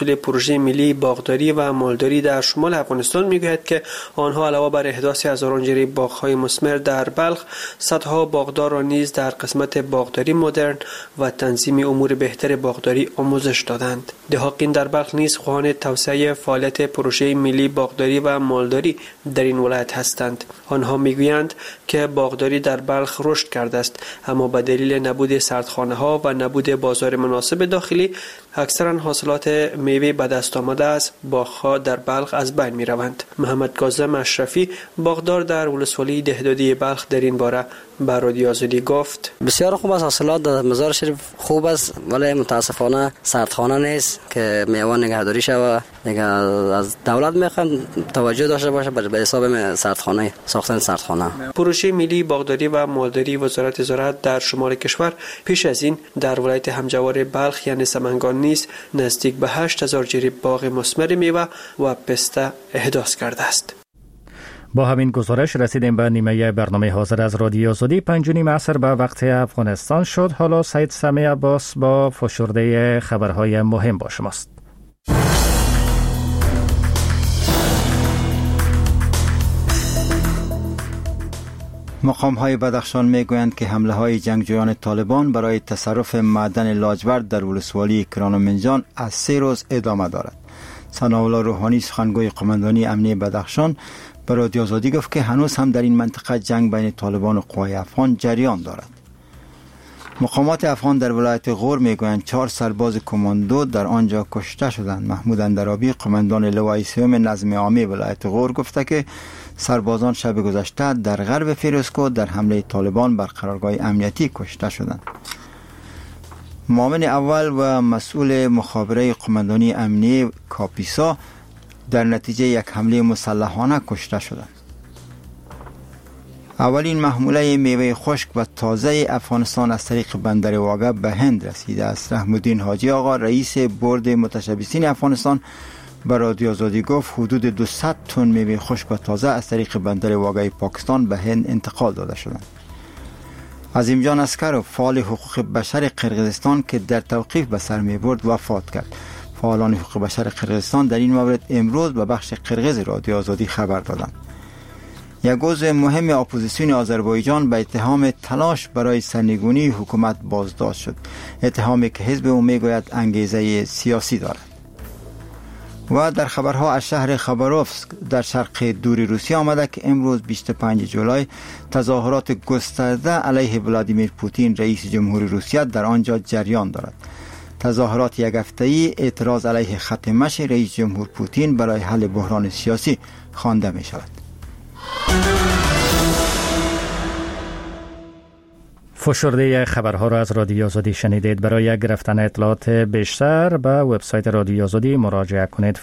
مسئول پروژه ملی باغداری و مالداری در شمال افغانستان میگوید که آنها علاوه بر احداث هزاران جری باغ‌های مثمر در بلخ، صدها باغدار را نیز در قسمت باغداری مدرن و تنظیم امور بهتر باغداری آموزش دادند. دهاقین در بلخ نیز خواهان توسعه فعالیت پروژه ملی باغداری و مالداری در این ولایت هستند. آنها میگویند که باغداری در بلخ رشد کرده است، اما به دلیل نبود سردخانه‌ها و نبود بازار مناسب داخلی اکثرا حاصلات میوه به دست آمده از باغ‌ها در بلخ از بین می‌روند. محمد کاظم اشرفی باغدار در ولسوالی دهدادی بلخ در این باره به رادیو آزادی گفت: بسیار خوب است، حاصلات در مزار شریف خوب است، ولی متاسفانه سردخانه نیست که میوه نگهداری شود. دیگه از دولت میخوان توجه داشته باشه به حساب سردخانه، ساختن سردخانه. پروژه ملی باغداری و مالداری وزارت زراعت در شمال کشور پیش از این در ولایت همجوار بلخ یعنی سمنگان نیز نزدیک به 8000 جری باغ مثمر میوه و پسته احداث کرده است. با همین گزارش رسیدیم به نیمه برنامه حاضر از رادیو آزادی. 5:30 عصر به وقت افغانستان شد. حالا سید سمی عباس با فشرده خبرهای مهم با شماست. مقام‌های بدخشان میگویند که حمله‌های جنگجویان طالبان برای تصرف معدن لاجورد در ولسوالی کرانومنجان از 3 روز ادامه دارد. ثناءالله روحانی سخنگوی قماندانی امنیه بدخشان به رادیو آزادی گفت که هنوز هم در این منطقه جنگ بین طالبان و قوای افغان جریان دارد. مقامات افغان در ولایت غور میگویند 4 سرباز کماندو در آنجا کشته شدند. محمود اندرابی قماندان لوای سوم نظم عامی ولایت غور گفته که سربازان شب گذشته در غرب فیروزکوه در حمله طالبان بر قرارگاه امنیتی کشته شدند. معاون اول و مسئول مخابره قماندانی امنیه کاپیسا در نتیجه یک حمله مسلحانه کشته شدند. اولین محموله میوه خشک و تازه افغانستان از طریق بندر واگه به هند رسیده است. رحم الدین حاجی آقا رئیس بورد متشبثین افغانستان به رادیو آزادی گفت حدود 200 تن میوه خشک و تازه از طریق بندر واگه پاکستان به هند انتقال داده شدند. عظیم جان اسکرو فعال حقوق بشر قرقیزستان که در توقیف به سر می برد وفات کرد. فعالان حقوق بشر قرقیزستان در این مورد امروز به بخش قرقیز رادیو آزادی خبر دادند. یک عضو مهم اپوزیسیون آذربایجان به اتهام تلاش برای سرنگونی حکومت بازداشت شد. اتهامی که حزب او میگوید انگیزه سیاسی دارد. و در خبرها از شهر خباروفسک در شرق دور روسیه آمده که امروز 25 جولای تظاهرات گسترده علیه ولادیمیر پوتین رئیس جمهور روسیه در آنجا جریان دارد. تظاهرات یک هفته‌ای اعتراض علیه خط مشی رئیس جمهور پوتین برای حل بحران سیاسی خوانده می شود. فشرده خبرها را از رادیو آزادی شنیدید. برای گرفتن اطلاعات بیشتر به وبسایت رادیو آزادی مراجعه کنید.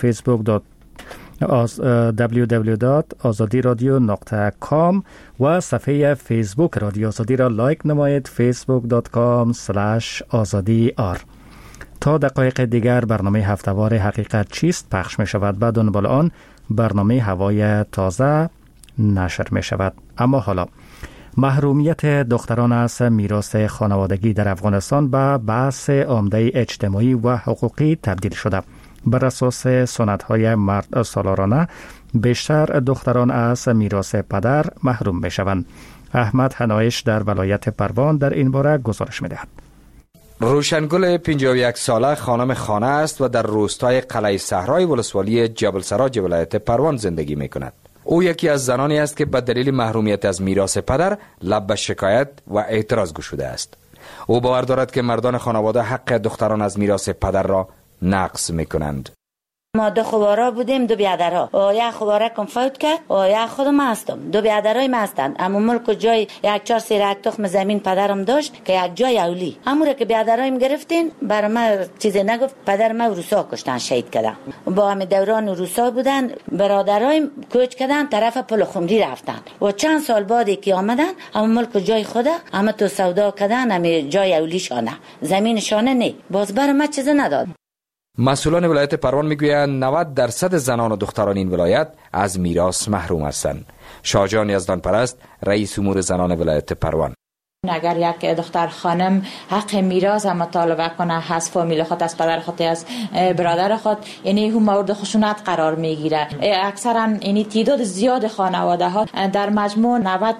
www.azadiradio.com و صفحه فیسبوک رادیو آزادی را لایک نمایید. facebook.com/azadiyar. تا دقایق دیگر برنامه هفته‌وار حقیقت چیست پخش می شود. بعد دنبال آن برنامه هوای تازه نشر می شود. اما حالا محرومیت دختران از میراث خانوادگی در افغانستان به بحث عمده اجتماعی و حقوقی تبدیل شده. بر اساس سنت‌های مرد سالارانه بیشتر دختران از میراث پدر محروم می‌شوند. احمد حنایش در ولایت پروان در این باره گزارش می‌دهد. روشنگل 51 ساله خانم خانه است و در روستای قلعه صحرای ولسوالی جبل سراج ولایت پروان زندگی می‌کند. او یکی از زنانی است که به دلیل محرومیت از میراث پدر لب به شکایت و اعتراض گشوده است. او باور دارد که مردان خانواده حق دختران از میراث پدر را نقض می‌کنند. ما 2 خوارا بودیم، 2 بیادرها. یک خواره کم فوت کرد، یک خودم هستم. 2 بیادرای ما هستند. اما ملک و جای 1-4 سیر تخم زمین پدرم داشت که یک جای اولی. امور که بیادرایم گرفتین، برای ما چیزی نگفت. پدر ما روسا کشتن، شهید کردن. با هم دوران روسا بودن، برادرایم کوچ کردن طرف پل خمری رفتن. و چند سال بعدی که آمدن، اما ملک و جای خود، اما تو سودا کردن، اما جای اولی شانه. زمین شانه نه. باز برای ما چیزی نداد. مسئولان ولایت پروان میگویند 90% زنان و دختران این ولایت از میراث محروم هستند. شاهجان یزدان پرست رئیس امور زنان ولایت پروان: اگر یک دختر خانم حق میراث مطالبه کنه از فامیل خود، از پدر خود، از برادر خود، یعنی هم مورد خشونت قرار میگیره. اکثرا یعنی تعداد زیاد خانواده ها در مجموع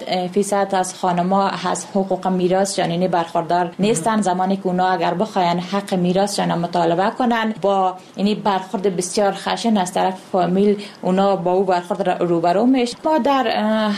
90% از خانم‌ها از حقوق میراث یعنی برخوردار نیستن. زمانی که اونا اگر بخواین حق میراث مطالبه کنن با یعنی برخورد بسیار خشن از طرف فامیل، اونا با او برخورد روبرو میشه. ما در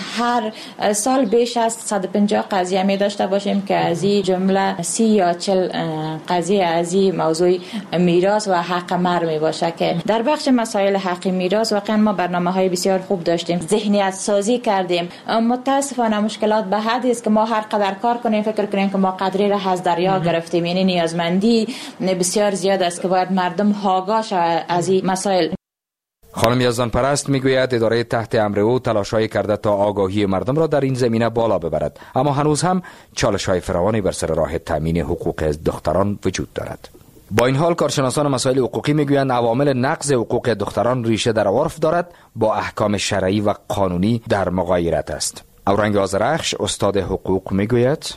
هر سال بیش از 150 قضیه می داشته باشیم که از این جمله 30 یا 40 قضیه از این موضوع میراث و حق مهر می باشه که در بخش مسائل حق میراث واقعا ما برنامه‌های بسیار خوب داشتیم، ذهنیت سازی کردیم. متاسفانه مشکلات به حدی است که ما هر قدر کار کنیم فکر کنیم که ما قدری را از دریا گرفتیم، یعنی نیازمندی بسیار زیاد است که باید مردم آگاه شوند از این مسائل. خانم یزدان پرست میگوید اداره تحت امر او تلاش‌هایی کرده تا آگاهی مردم را در این زمینه بالا ببرد، اما هنوز هم چالش‌های فراوانی بر سر راه تامین حقوق دختران وجود دارد. با این حال کارشناسان مسائل حقوقی میگویند عوامل نقض حقوق دختران ریشه در عرف دارد، با احکام شرعی و قانونی در مغایرت است. اورنگ آذرخش استاد حقوق میگوید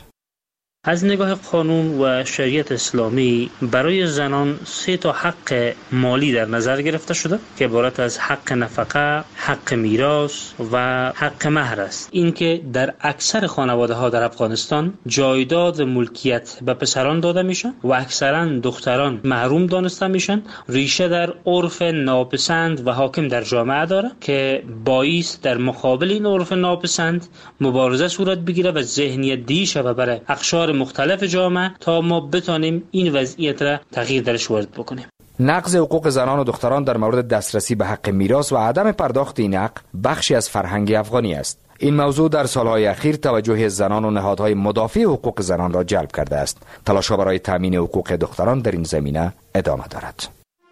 از نگاه قانون و شریعت اسلامی برای زنان 3 تا حق مالی در نظر گرفته شده که عبارت از حق نفقه، حق میراث و حق مهر است. این که در اکثر خانواده ها در افغانستان جایداد ملکیت به پسران داده میشن و اکثرا دختران محروم دانسته میشن، ریشه در عرف ناپسند و حاکم در جامعه داره که باعث در مقابل این عرف ناپسند مبارزه صورت بگیره و ذهنیت دی شود برای اقشار مختلف جامعه تا ما بتانیم این وضعیت را تغییر درش وارد بکنیم. نقض حقوق زنان و دختران در مورد دسترسی به حق میراث و عدم پرداخت این حق بخشی از فرهنگ افغانی است. این موضوع در سالهای اخیر توجه زنان و نهادهای مدافع حقوق زنان را جلب کرده است. تلاش‌ها برای تامین حقوق دختران در این زمینه ادامه دارد.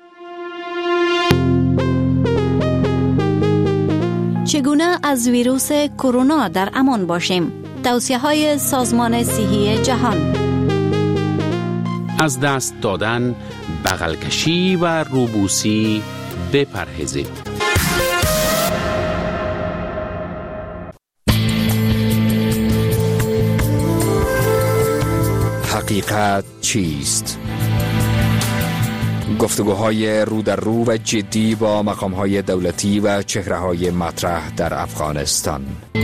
چگونه از ویروس کرونا در امان باشیم؟ توصیه‌های سازمان صحی جهان. از دست دادن، بغل کشی و روبوسی بپرهیزید. حقیقت چیست؟ گفتگوهای رو در رو و جدی با مقام‌های دولتی و چهره‌های مطرح در افغانستان.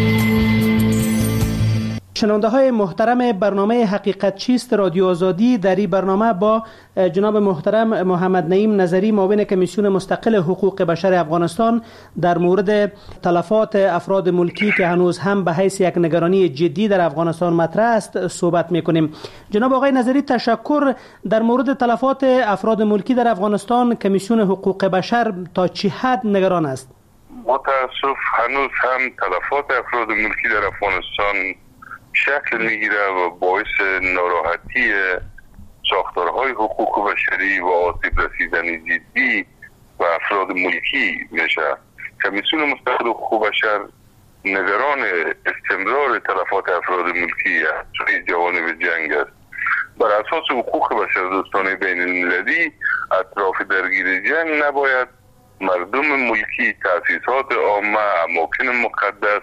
شنونده های محترم برنامه حقیقت چیست رادیو آزادی، در این برنامه با جناب محترم محمد نعیم نظری معاون کمیسیون مستقل حقوق بشر افغانستان در مورد تلفات افراد ملکی که هنوز هم به حیث یک نگرانی جدی در افغانستان مطرح است صحبت میکنیم. جناب آقای نظری، تشکر. در مورد تلفات افراد ملکی در افغانستان کمیسیون حقوق بشر تا چه حد نگران است؟ متاسف هنوز هم تلفات افراد ملکی در افغانستان شکل میگیره و باعث ناراحتی ساختارهای حقوق بشری و آسیب رسیدن جدی و افراد ملکی میشه. کمیسیون مستقل حقوق بشر نگران استمرار تلفات افراد ملکی از سوی جوانب جنگ است. بر اساس حقوق بشر دوستانه بین المللی اطراف درگیر جنگ نباید مردم ملکی، تأسیسات عامه، اماکن مقدس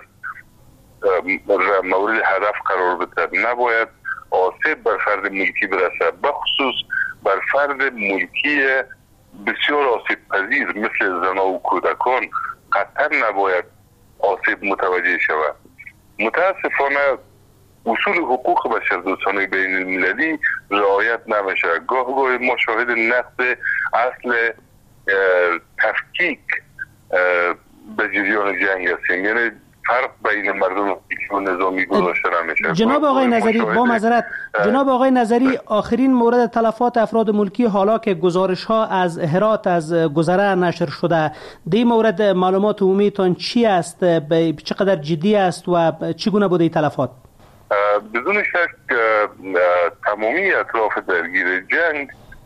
مورد هدف قرار بده. نباید آسیب بر فرد ملکی برسه، بخصوص بر فرد ملکی بسیار آسیب پذیر مثل زنان و کودکان قطعا نباید آسیب متوجه شود. متاسفانه اصول حقوق بشر دوستانه بین المللی رعایت نمیشه. گاه ما شاهد نقض اصل تفکیک به جریان جنگ هستیم، یعنی فرق بین مردم و نظامی گذاشته نمیشه. جناب آقای نظری، با معذرت جناب آقای نظری، آخرین مورد تلفات افراد ملکی حالا که گزارش ها از هرات از گذره نشر شده، دی مورد معلومات عمومیتان چی است؟ چقدر جدی است و چگونه بوده تلفات؟ بدون شک تمامی اطراف درگیر جنگ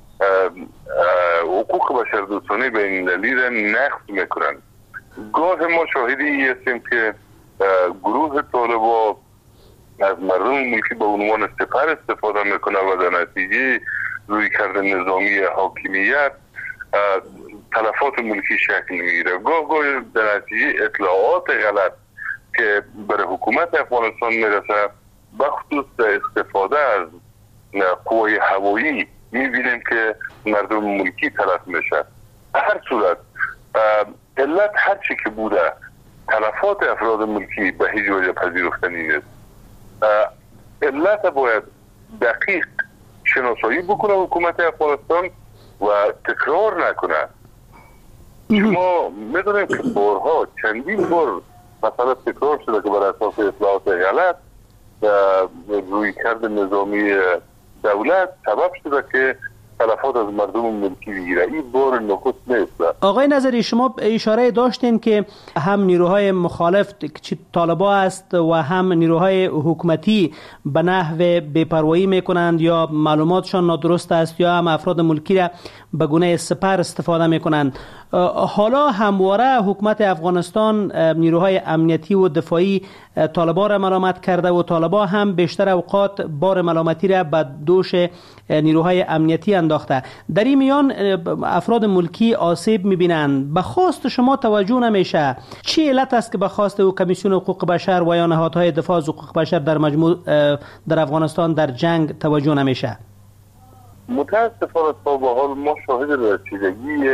حقوق بشر دوستانه بین المللی را نقض میکنند. گاه ما شاهدی هستیم که گروه طالبا از مردم ملکی به عنوان سپر استفاده میکنه و در نتیجه روی کرده نظامی حاکمیت تلفات ملکی شکل میگیره. گاه در نتیجه اطلاعات غلط که برای حکومت افغانستان میرسه بخصوص استفاده از قوای هوایی میبینیم که مردم ملکی تلف میشه. هر صورت علت هر چی که بوده تلفات افراد ملکی به هیچ وجه پذیرفتنی نیست. علت باید دقیق شناسایی بکنه حکومت افغانستان و تکرار نکنه. شما میدونیم که بارها چندین بار مثلا تکرار شده که بر اساس اطلاعات غلط رویکرد نظامی دولت سبب شده که تلفات از مردم ملکی بگیره. این بار نخست نیست. آقای نظری، شما اشاره داشتین که هم نیروهای مخالف که طالبا است و هم نیروهای حکومتی به نحو بی‌پروایی میکنند یا معلوماتشان نادرست است یا هم افراد ملکی را به گونه سپر استفاده میکنند. حالا همواره حکومت افغانستان نیروهای امنیتی و دفاعی طالبا را ملامت کرده و طالبا هم بیشتر اوقات بار ملامتی را به دوش نیروهای امنیتی انداخته. در این میان افراد ملکی آسیب میبینند. به خواست شما توجه نمیشه؟ چی علت است که به خواست او کمیسیون حقوق بشر و یا نهادهای دفاع از حقوق بشر در مجموع در افغانستان در جنگ توجه نمیشه؟ متاسفانه تا به حال ما شاهد رسیدگی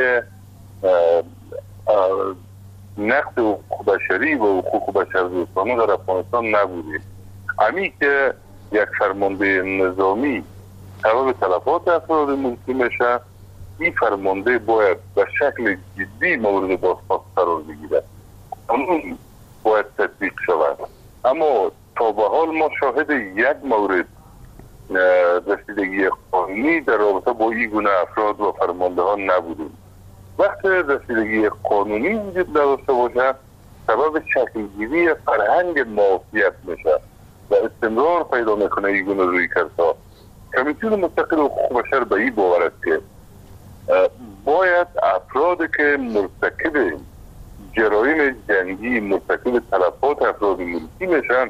نقض حقوق بشری و حقوق بشردوستانه در افغانستان نبودیم. همین که یک فرمانده نظامی سبب تلفات افراد ملکی میشه، این فرمانده باید به شکل جدی مورد بازخواست قرار بگیرد. قانون باید تطبیق شود. اما تا به حال ما شاهد یک مورد رسیدگی قانونی در رابطه با این گونه افراد و فرمانده ها نبودیم. وقتی رسیدگی قانونی وجود نداشته باشه، سبب شکلگیری فرهنگ معافیت میشه و استمرار پیدا میکنه این گونه رویکردها. کمیسیون مستقل حقوق بشر به این باور است که باید افرادی که مرتکب جرایم جنگی، مرتکب تلفات افراد ملکی میشن،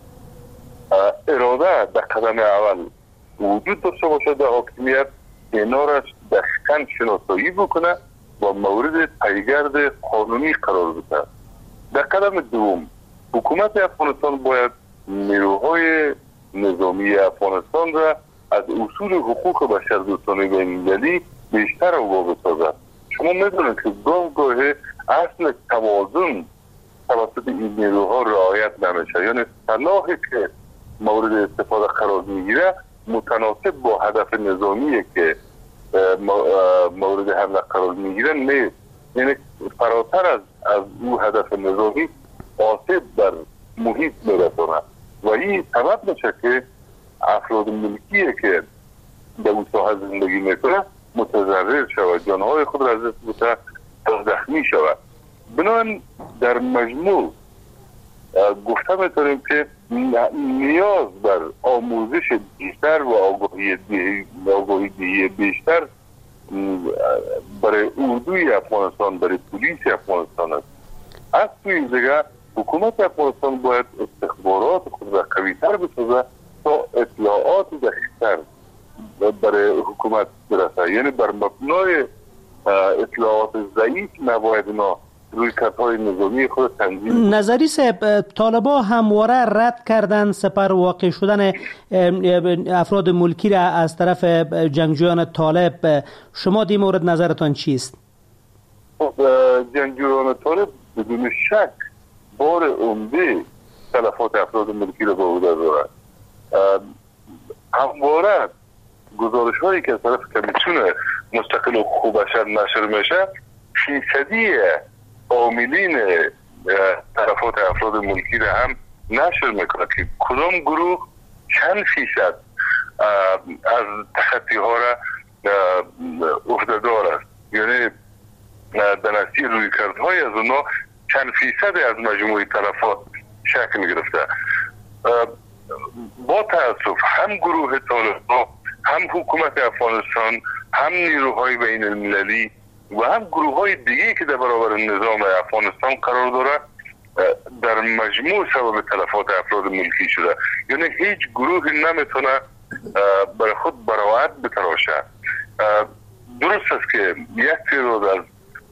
اراده در قدم اول وجود داشته باشه در حاکمیت، اینا را دقیقاً شناسایی بکنه و مورد پیگرد قانونی قرار بده. در قدم دوم، حکومت افغانستان باید نیروهای نظامی افغانستان را از اصول حقوق بشردوستانه بین‌المللی بیشتر آگاه بسازد. شما میدونید که گاه اصل توازن توسط این نیروها رعایت نمیشه، یعنی صلاحی که مورد استفاده قرار میگیره متناسب با هدف نظامی که مورد حمله قرار میگیره نیست. یعنی فراتر از او هدف نظامی آسیب در محیط میرسونه و این سبب میشه که افراد ملکی که در اون ساحه زندگی میکنه متضرر شود، جانهای خود را از دست بده تا زخمی شود. بنابراین در مجموع گفته میتونیم که نیاز بر آموزش بیشتر و آگاهی دهی بیشتر برای اردوی افغانستان، برای پلیس افغانستان است. از توی دیگه حکومت افغانستان باید استخبارات خود را قوی‌تر بسازه تا اطلاعات دقیق‌تر برای حکومت برسه. یعنی بر مبنای اطلاعات ضعیف نباید اینا روی کارهای نظامی خود تنظیم. نظری صاحب، طالبا همواره رد کردن سپر واقع شدن افراد ملکی را از طرف جنگجویان طالب. شما در مورد نظرتان چیست؟ جنگجویان طالب بدون شک بار عمده تلفات افراد ملکی را به عهده دارند. همواره گزارش هایی که از طرف کمیسیون مستقل حقوق بشر نشر میشه، فیصدی عاملین تلفات افراد ملکی را هم نشر میکنه که کدام گروه چند فیصد از تخطی ها را عهده‌دار است. یعنی در نتیجه رویکردهای از اونا چند فیصد از مجموع تلفات شکل گرفته. با تاسف هم گروه طالبان، هم حکومت افغانستان، هم نیروهای بین المللی و هم گروه های دیگه که در برابر نظام افغانستان قرار داره در مجموع سبب تلفات افراد ملکی شده. یعنی هیچ گروهی نمیتونه برای خود براعت بتراشه. درست است که یک تعداد از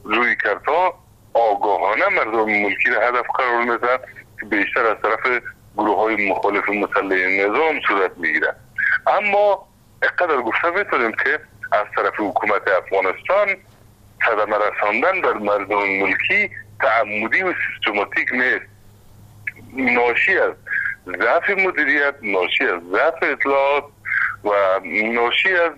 رویکردها آگاهانه مردم ملکی را هدف قرار میدن که بیشتر از طرف گروه های مخالف مسلح نظام صورت میگیره. اما اقدر گفته میتونیم که از طرف حکومت افغانستان صدمه رساندن بر مردم ملکی تعمدی و سیستماتیک نیست، ناشی از ضعف مدیریت، ناشی از ضعف اطلاعات و ناشی از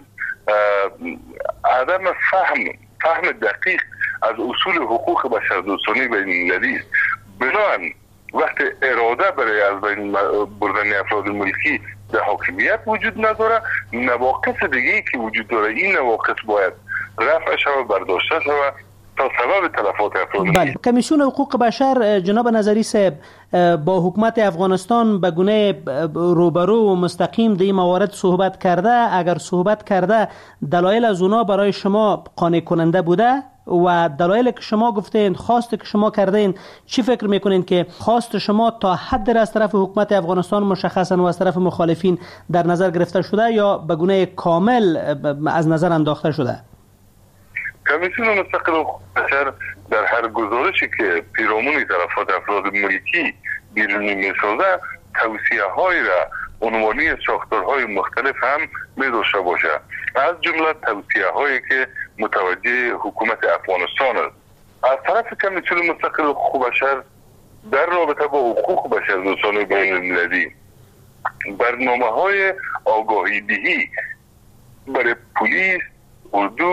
عدم فهم دقیق از اصول حقوق بشردوستانه بین المللی است. بنابراین وقت اراده برای از بین بردن افراد ملکی در حاکمیت وجود نداره، نواقص دیگه که وجود داره این نواقص باید رفع شود، برداشته شود تا سبب تلفات افراد ملکی. کمیسیون حقوق بشر جناب نظری صاحب با حکومت افغانستان به گونه روبرو و مستقیم در این موارد صحبت کرده؟ اگر صحبت کرده دلایل از اونا برای شما قانع کننده بوده؟ و دلایلی که شما گفتین، خواستی که شما کردین، چی فکر میکنین که خواست شما تا حد از طرف حکومت افغانستان مشخصا و از طرف مخالفین در نظر گرفته شده یا به گونه کامل از نظر انداخته شده؟ کمیسیون مستقل حقوق بشر در هر گزارشی که پیرامون تلفات افراد ملکی بیرونی میسازه توصیه های را عنوانی ساختارهای مختلف هم می‌داشته باشه، از جمله توصیه هایی که متوجه حکومت افغانستان است. از طرف کمیسیون مستقل حقوق بشر در رابطه با حقوق بشردوستانه بین المللی برنامه‌های آگاهی دهی برای پلیس، اردو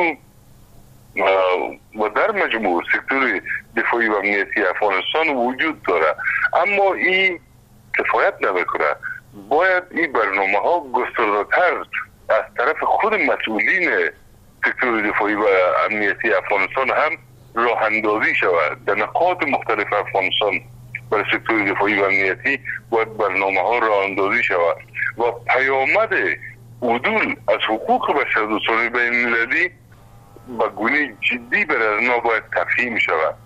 و در مجموع سکتور دفاعی و امنیتی افغانستان وجود داره، اما این کفایت نمیکنه. باید این برنامه ها گسترده‌تر از طرف خود مسئولین سکتور دفاعی و امنیتی افغانستان هم راه اندازی شود. در نقاط مختلف افغانستان برای سکتور دفاعی و امنیتی باید برنامه ها راه اندازی شود و پیامد عدول از حقوق بشردوستانه بین المللی با گونه جدی برای ما باید تفهیم شود.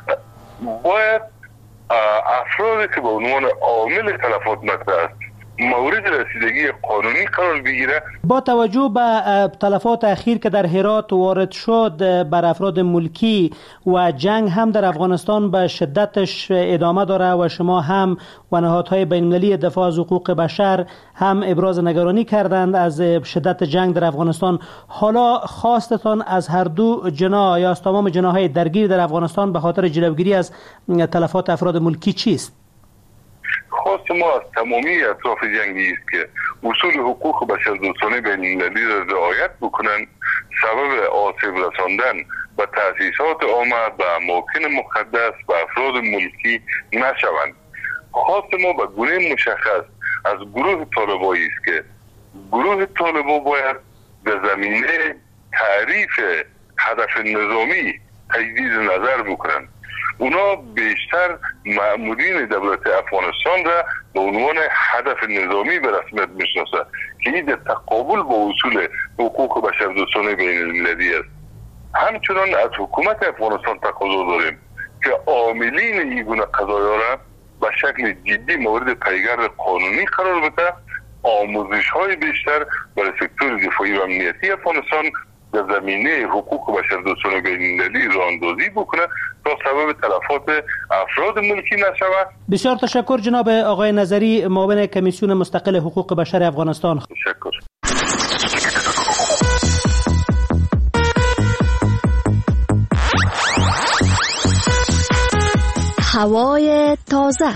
باید افرادی که به عنوان عامل تلفات مطرح است مورد رسیدگی قانونی قرار بگیره. با توجه به تلفات اخیر که در هرات وارد شد بر افراد ملکی و جنگ هم در افغانستان به شدتش ادامه داره و شما هم و نهادهای بین المللی دفاع از حقوق بشر هم ابراز نگرانی کردند از شدت جنگ در افغانستان. حالا خواستتان از هر دو جناح یا از تمام جناح‌های درگیر در افغانستان به خاطر جلوگیری از تلفات افراد ملکی چیست؟ خواست ما از تمامی اطراف جنگی است که اصول حقوق بشردوستانه بین المللی را رعایت بکنند، سبب آسیب رساندن و تأسیسات عامه به اماکن مقدس و افراد ملکی نشوند. خواست ما به گونه مشخص از گروه طالبایی است که گروه طالبا باید به زمینه تعریف هدف نظامی تجدید نظر بکنند. اونا بیشتر مأمورین دولت افغانستان را به عنوان هدف نظامی به رسمیت میشناسه که این در تقابل با اصول حقوق بشردوستانه بین المللی است. همچنان از حکومت افغانستان تقاضا داریم که عاملین این گونه قضایا را به شکل جدی مورد پیگرد قانونی قرار بده، آموزش های بیشتر برای سکتور دفاعی و امنیتی افغانستان در زمینه حقوق بشردوستانه بین المللی راه اندازی بکنه تا سبب تلفات افراد ملکی نشود. بسیار تشکر جناب آقای نظری، معاون کمیسیون مستقل حقوق بشر افغانستان. تشکر. هوای تازه.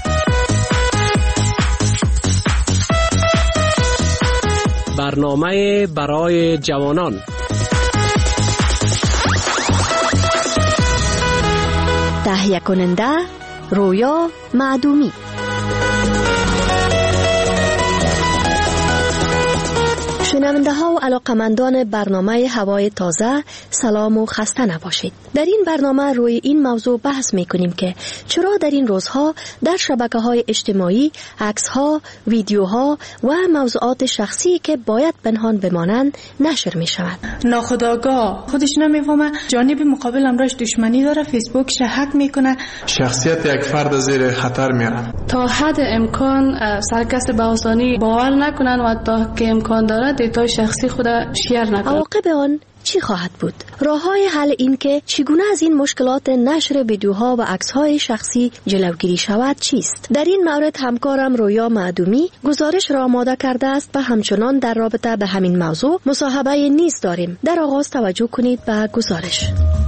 برنامه برای جوانان. تهیه کننده رویا معدومی. شنونده ها و علاقمندان برنامه هوای تازه، سلام و خسته نباشید. در این برنامه روی این موضوع بحث می کنیم که چرا در این روزها در شبکه‌های اجتماعی عکس‌ها، ویدیوها و موضوعات شخصی که باید پنهان بمانند نشر می شود. ناخودآگاه خودش نمیفهمه جانب مقابل امراش دشمنی داره، فیسبوکش هک میکنه، شخصیت یک فرد زیر خطر میاره. تا حد امکان سرکس به آسانی باور نکنن و تا که امکان داره دیتا شخصی خود شیر نکنن. عواقب آن چی خواهد بود؟ راه‌های حل این که چگونه از این مشکلات نشر ویدیوها و عکس‌های شخصی جلوگیری شود چیست؟ در این مورد همکارم رویا معدومی گزارش را آماده کرده است و همچنان در رابطه به همین موضوع مصاحبه نیز داریم. در آغاز توجه کنید به گزارش.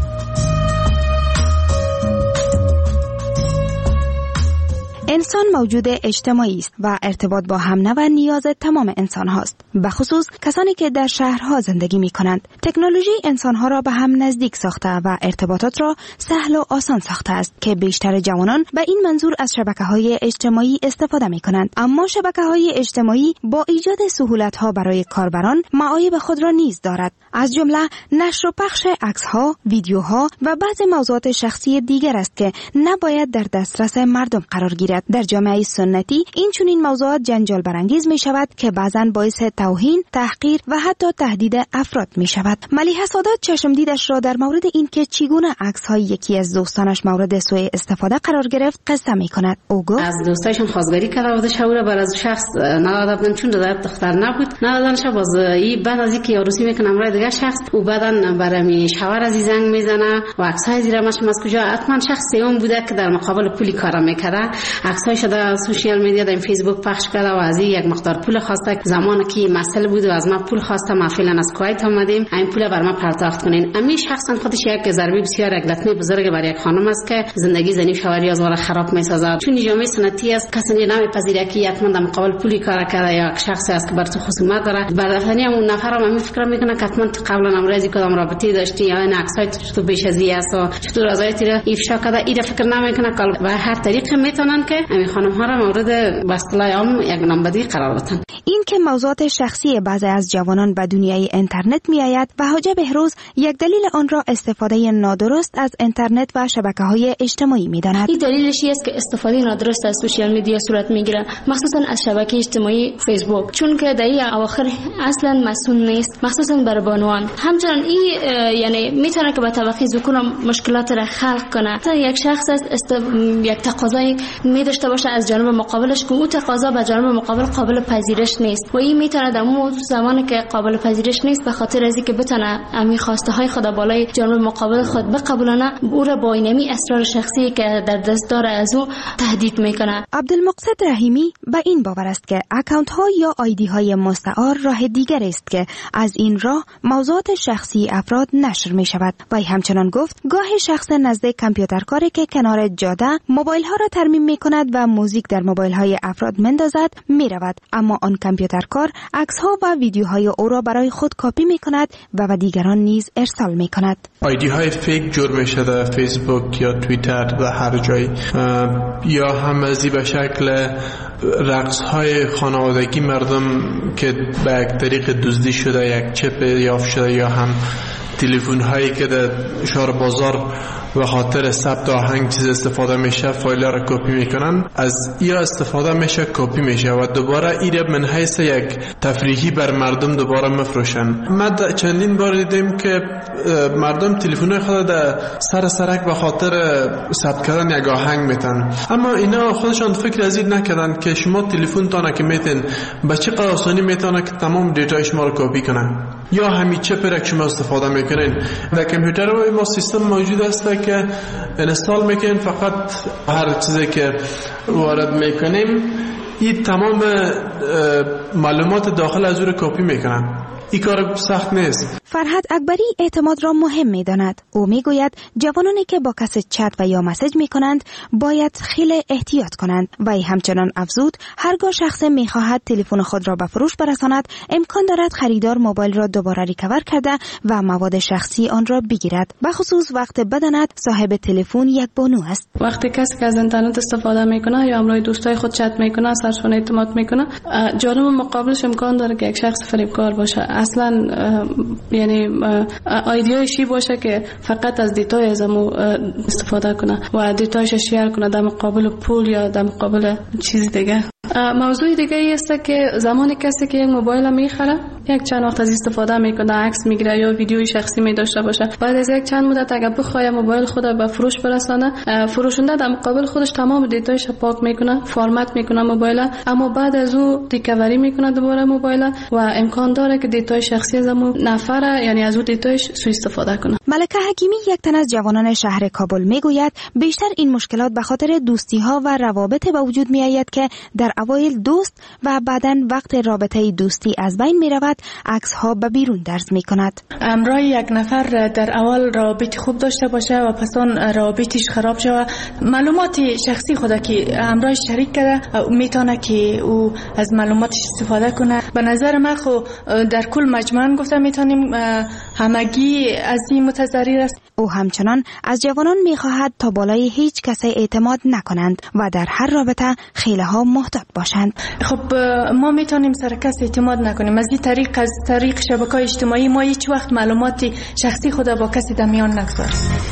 انسان موجود اجتماعی است و ارتباط با همنو نیاز تمام انسان هاست، به خصوص کسانی که در شهرها زندگی می کنند. تکنولوژی انسانها را به هم نزدیک ساخته و ارتباطات را سهل و آسان ساخته است که بیشتر جوانان به این منظور از شبکه‌های اجتماعی استفاده می کنند. اما شبکه‌های اجتماعی با ایجاد سهولت‌ها برای کاربران معایب خود را نیز دارد، از جمله نشر و پخش عکس‌ها، ویدیوها و بعضی موضوعات شخصی دیگر است که نباید در دسترس مردم قرار گیرد. در جامعه سنتی این چنین موضوعات جنجال برانگیز می شود که بعضاً باعث توهین، تحقیر و حتی تهدید افراد می شود. ملیحه سادات چشمدیدش را در مورد این که چگونه عکس‌های یکی از دوستانش مورد سوء استفاده قرار گرفت قصه می کند. او گفت از دوستایشون خواستگاری کرده بودش، او را بر از شخص ندادن چون دختر نبود، ندادنش باز ای بعد از اینکه عروسی میکنه امرای دیگه شخص او بعدن برای شوهر از زنگ میزنه و عکس‌های زیرمش از کجا حتما شخص سوم بوده که در مقابل پولی کار میکرده. عکس‌هایش در سوشیال میدیا در فیسبوک پخش کرده و از یک مقدار پول خواسته. زمانی که مسئله بود و از من پول خواسته، ما فعلا از کویت آمدیم، این پول بر ما پرداخت کنین. امی شخصا خودش یک ضربه بسیار یک لطمه بزرگ برای یک خانم است که زندگی زنی شوهری از وره خراب میسازد. چون جامعه سنتی است کسی نمیپذیره که حتما در مقابل پولی کار کرده یا شخصی است که بر تو خصومت داره. بعدنی اون نفر هم فکر میکنه که حتما قبلا امروزی کدام رابطه داشتی یا این عکسای تو بیش از این است و چطور ازایت را افشا کرده، این فکر نمیکنه که به هر طریق میتونن که همین خانم ها را مورد به اصطلاح عام یک نامبدی قرار بدن. این که موضوعات شخصی بعضی از جوانان به دنیای اینترنت میآید و حاجی بهروز یک دلیل آن را استفاده نادرست از اینترنت و شبکه‌های اجتماعی می‌داند. این دلیلش است که استفاده نادرست از سوشیال میدیا صورت میگیره، مخصوصا از شبکه اجتماعی فیسبوک، چون که در این اواخر اصلا مسئول نیست، مخصوصا برای بانوان. همچنین این یعنی میتونه که به طبقه ذکور مشکلات را خلق کنه. تا یک شخص یک تقاضایی می‌داشته باشه از جانب مقابلش که اون تقاضا به جانب مقابل قابل پذیرش نیست و این میتونه در اون زمانی که قابل پذیرش نیست به خاطر از اینکه بتونه امی خواسته های خود بالای جانب مقابل خود بقبولانه، او را با اینمی اسرار شخصی که در دست داره از او تهدید میکنه. عبدالمقصد رحیمی به این باور است که اکانت ها یا آیدی های مستعار راه دیگر است که از این راه موضوعات شخصی افراد نشر می شود. و همچنان گفت گاهی شخص نزد کامپیوترکاری که کنار جاده موبایل ها را ترمیم می کند و موزیک در موبایل های افراد مندازد می رود، اما آن کامپیوترکار عکس ها و ویدیوهای او را برای خود کپی می کند و به دیگران نیز ارسال می کند. آیدی های فیک جور می شده فیسبوک یا توییتر و هر جای، یا هم ازی به شکل رقص های خانوادگی مردم که به یک طریق دزدی شده یک چپ یافت شده، یا هم تلفن هایی که در شهر بازار و خاطر ثبت آهنگ چیز استفاده میشه فایل را کپی میکنن، از یا استفاده میشه کپی میشه و دوباره ایره من حیث یک تفریحی بر مردم دوباره مفروشن. ما چندین بار دیدیم که مردم تلفن خود در سرک به خاطر ثبت کردن یک آهنگ میتن، اما اینا خودشان فکر از این نکردن که شما تلفن تانه که میتن به چه قدر آسانی میتونه که تمام دیتای شما رو کپی کنن، یا همین چپ را که شما استفاده میکنین. در کامپیوتر و ما سیستم موجود است که انستال میکنین، فقط هر چیزی که وارد میکنیم این تمام معلومات داخل از او رو کپی میکنن. این کار سخت نیست. فرهاد اکبری اعتماد را مهم می داند. او می گوید جوانانی که با کسی چت و یا مسیج می کنند باید خیلی احتیاط کنند و همچنان افزود هرگاه شخص می خواهد تلفن خود را به فروش برساند امکان دارد خریدار موبایل را دوباره ریکاور کرده و مواد شخصی آن را بگیرد، به خصوص وقت بداند صاحب تلفن یک بانو است. وقتی کسی که از اینترنت استفاده میکنه یا همراه دوستای خود چت میکنه، سرشون اعتماد میکنه، جانب مقابلش امکان داره که یک شخص فریبکار باشه. اصلا یعنی ایدئولوژی باشه که فقط از دیتای ازمو استفاده کنه و دیتایش شیر کنه در مقابل پول یا در مقابل چیز دیگه. موضوع دیگه ای است که زمانی کسی که یک موبایل میخره یک چند وقت از استفاده میکنه، عکس میگیره یا ویدیوی شخصی می داشته باشه، بعد از یک چند مدت اگر بخواد موبایل خود به فروش برسانه، فروشنده در مقابل خودش تمام دیتایش پاک میکنه، فرمت میکنه موبایل، اما بعد از او ریکاوری میکنه دوباره موبایل و امکان داره که دیتای شخصی از اون نفر یعنی از اون دیتایش سوء استفاده کنه. ملکه حکیمی یک تن از جوانان شهر کابل میگوید بیشتر این مشکلات به خاطر دوستی ها و روابط به وجود می آید که در اوایل دوست و بعداً وقت رابطه دوستی از بین می رود، عکس ها به بیرون درز می کند. امرای یک نفر در اول رابط خوب داشته باشه و پس آن رابطش خراب شود، معلومات شخصی خود که امرای شریک کرده میتونه که او از معلوماتش استفاده کنه. به نظر من خو در کل مجموعاً گفتم میتونیم همگی از این متضرر است. او همچنان از جوانان میخواهد تا بالای هیچ کسی اعتماد نکنند و در هر رابطه خیلی ها محتاط باشند. خب ما میتونیم سر کس اعتماد نکنیم، از این طریق از طریق شبکه‌های اجتماعی ما هیچ وقت معلومات شخصی خود با کسی در میان نگذاریم.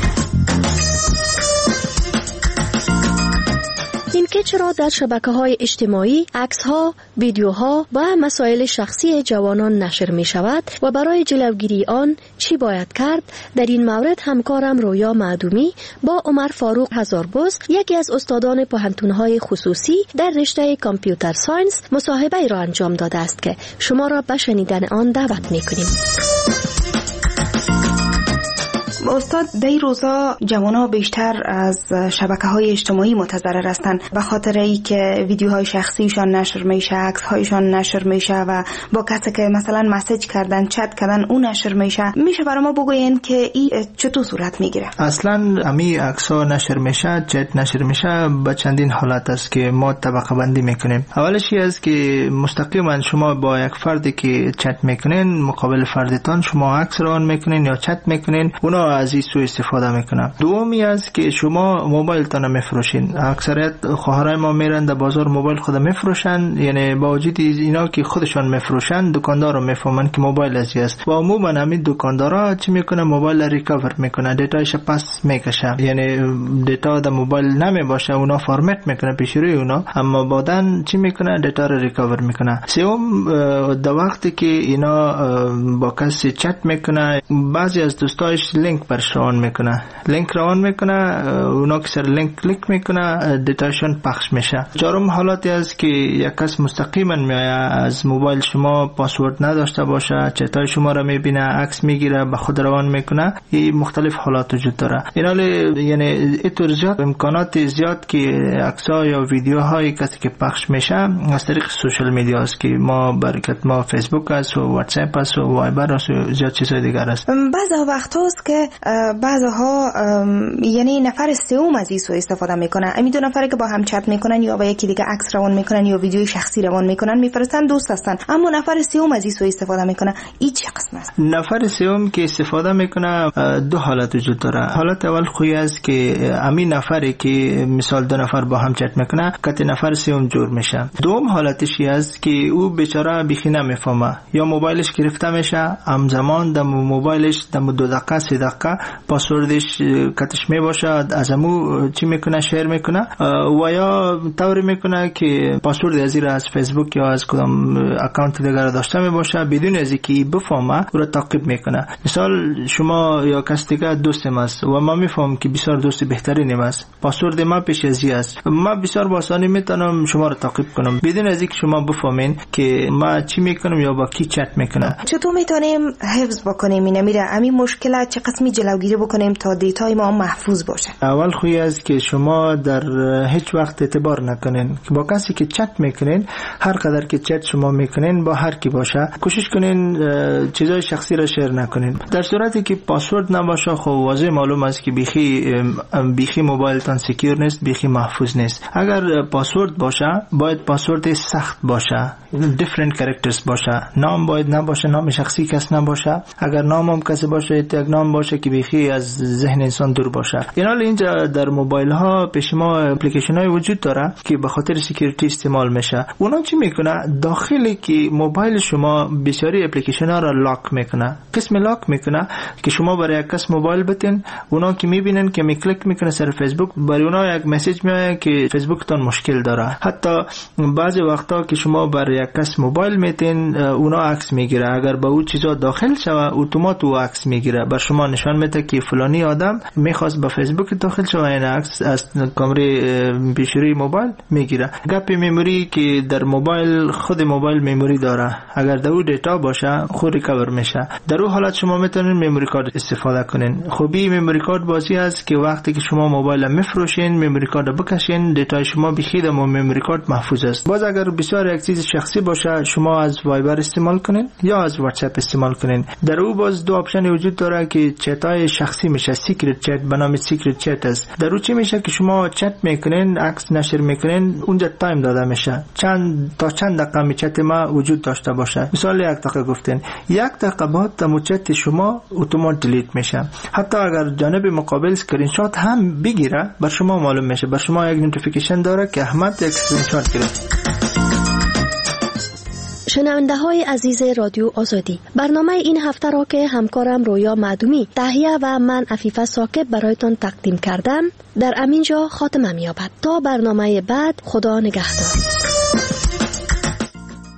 اینکه چرا در شبکه‌های اجتماعی عکس‌ها، ویدیوها و مسائل شخصی جوانان نشر می‌شود و برای جلوگیری آن چی باید کرد، در این مورد همکارم رویا معدومی با عمر فاروق هزاربز، یکی از استادان پوهنتون‌های خصوصی در رشته کامپیوتر ساینس، مصاحبه‌ای را انجام داده است که شما را به شنیدن آن دعوت می‌کنیم. استاد، در این روزا جوان‌ها بیشتر از شبکه‌های اجتماعی متضرر هستند به خاطر اینکه ویدیوهای شخصیشان نشر میشه، عکس‌هایشان نشر میشه و با کسی که مثلا مسیج کردن، چت کردن، اون نشر میشه. میشه برای ما بگوین که این چطور صورت میگیره؟ اصلا امی عکس‌ها نشر میشه، چت نشر میشه به چندین حالت است که ما طبقه بندی میکنیم. اولش است که مستقیما شما با یک فردی که چت میکنین، مقابل فردتان شما عکس روان میکنین یا چت میکنین، اونا از این سوء استفاده میکنن. دومی است که شما موبایل تان میفروشین. اکثریت خواهرای ما میرن در بازار موبایل خود میفروشن، یعنی با وجود اینا که خودشان میفروشن، دکاندار رو میفهمن که موبایل ازی است و عموما همین دکاندارا چی میکنه، موبایل ریکاور میکنه، دیتایش پس میکشه، یعنی دیتا در موبایل نمیباشه، اونا فرمت میکنه پیش روی اونا، اما بعدن چی میکنه، دیتا رو ریکاور میکنه. سوم، در وقتی که اینا با کسی چت میکنه، بعضی از دوستایش لینک برش روان میکنه، لینک روان میکنه، اونا که سر لینک کلیک میکنه، دیتاشون پخش میشه. چهارم حالتی است که یک کس مستقیما میآید از موبایل شما، پاسورد نداشته باشه، چتای شما را میبینه، عکس میگیره، به خود روان میکنه. این مختلف حالات وجود داره. اینال یعنی اینطور زیاد امکانات زیاد که عکس‌ها یا ویدیوهای کسی که پخش میشه از طریق سوشال میدیا است که ما برکت ما فیسبوک است و واتس اپ است و وایبر است و زیاد چیزای دیگر است. بعضی وقت هست که بعضها یعنی نفر سوم از این سو استفاده میکنن. امی دو نفری که با هم چت میکنن یا با یکی دیگه عکس روان میکنن یا ویدیوی شخصی روان میکنن، میفرستن، دوست هستن، اما نفر سوم از این سو استفاده میکنه. این چه قسم است؟ نفر سوم که استفاده میکنه دو حالت وجود داره. حالت اول خوی است که امی نفری که مثال دو نفر با هم چت میکنه، کت نفر سوم جور میشه. دوم حالتش است که او بیچاره بیخی نمیفهمه، یا موبایلش گرفته میشه، همزمان در موبایلش در 2 دقیقه 3 دقیقه پاسوردش کتش میباشد، از امو چی میکنه، شیر میکنه و یا طوری میکنه که پاسورد از را از فیسبوک یا از کدام اکانت دیگر داشته میباشه، بدون از اینکه بفهمه او را تعقیب میکنه. مثال شما یا کس دیگه دوستم است و ما میفهم که بسیار دوست بهترینم است، پاسورد ما پیش ازی است، ما بسیار با آسانی میتونم شما را تعقیب کنم بدون از اینکه شما بفهمین که ما چی میکنم یا با کی چت میکنم. چطور میتونیم حفظ بکنیم اینا؟ میره همین مشکلات چه قسمی جلوگیری بکنیم تا دیتای ما محفوظ باشه؟ اول خوی است که شما در هیچ وقت اعتبار نکنین که با کسی که چت میکنین، هر قدر که چت شما میکنین با هر کی باشه، کوشش کنین چیزای شخصی را شیر نکنین. در صورتی که پاسورد نباشه، خب واضح معلوم است که بیخی موبایلتان سکیور نیست، بیخی محفوظ نیست. اگر پاسورد باشه، باید پاسورد سخت باشه، different characters باشه، نام باید نباشه، نام شخصی کس نباشه. اگر نام هم کسی باشه، یک نام باشه که بیخی از ذهن انسان دور باشه. اینال اینجا در موبایل ها پیش ما اپلیکیشن های وجود داره که به خاطر سکیوریتی استعمال میشه. اونا چی میکنه؟ داخلی که موبایل شما بسیاری اپلیکیشن ها را لاک میکنه. قسم لاک میکنه که شما برای یک کس موبایل بتین، اونا که میبینن که میکلیک میکنه سر فیسبوک، برای اونا یک مسیج میاد که فیسبوک تان مشکل داره. حتی بعضی وقتا که شما برای یک کس موبایل میتین اونا عکس میگیره. اگر به اون چیزا داخل شوه اتومات او عکس میگیره، بر شما نشان میده که فلانی آدم میخواست به فیسبوک داخل شوه، این عکس از کامره پیشروی موبایل میگیره. گپ مموری که در موبایل خود موبایل مموری داره، اگر در اون دیتا باشه خود ریکاور میشه. در اون حالت شما میتونین مموری کارت استفاده کنین. خوبی مموری کارت بازی است که وقتی که شما موبایل میفروشین مموری کارت بکشین، دیتا شما بخید اما مموری کارت محفوظ است. باز اگر بسیار یک چیز شخصی باشه شما از وایبر استعمال کنین یا از واتساپ استعمال کنین. در او باز دو آپشن وجود داره که چتای شخصی میشه، سیکرت چت به نام سیکرت چت است. در او چی میشه که شما چت میکنین، عکس نشر میکنین، اونجا تایم داده میشه چند دقیقه چت ما وجود داشته باشه. مثال 1 دقیقه گفتین، 1 دقیقه بعد تمام چت شما اتومات دیلیت میشه. حتی اگر جانب مقابل اسکرین شات هم بگیره بر شما معلوم میشه، بر شما یک نوتیفیکیشن داره که احمد یک اسکرین شات گرفت. شنونده های عزیز رادیو آزادی، برنامه این هفته را که همکارم رویا معدومی تهیه و من عفیفه ساکب برایتان تقدیم کردم در امینجا خاتمه می‌یابد. تا برنامه بعد، خدا نگهدار.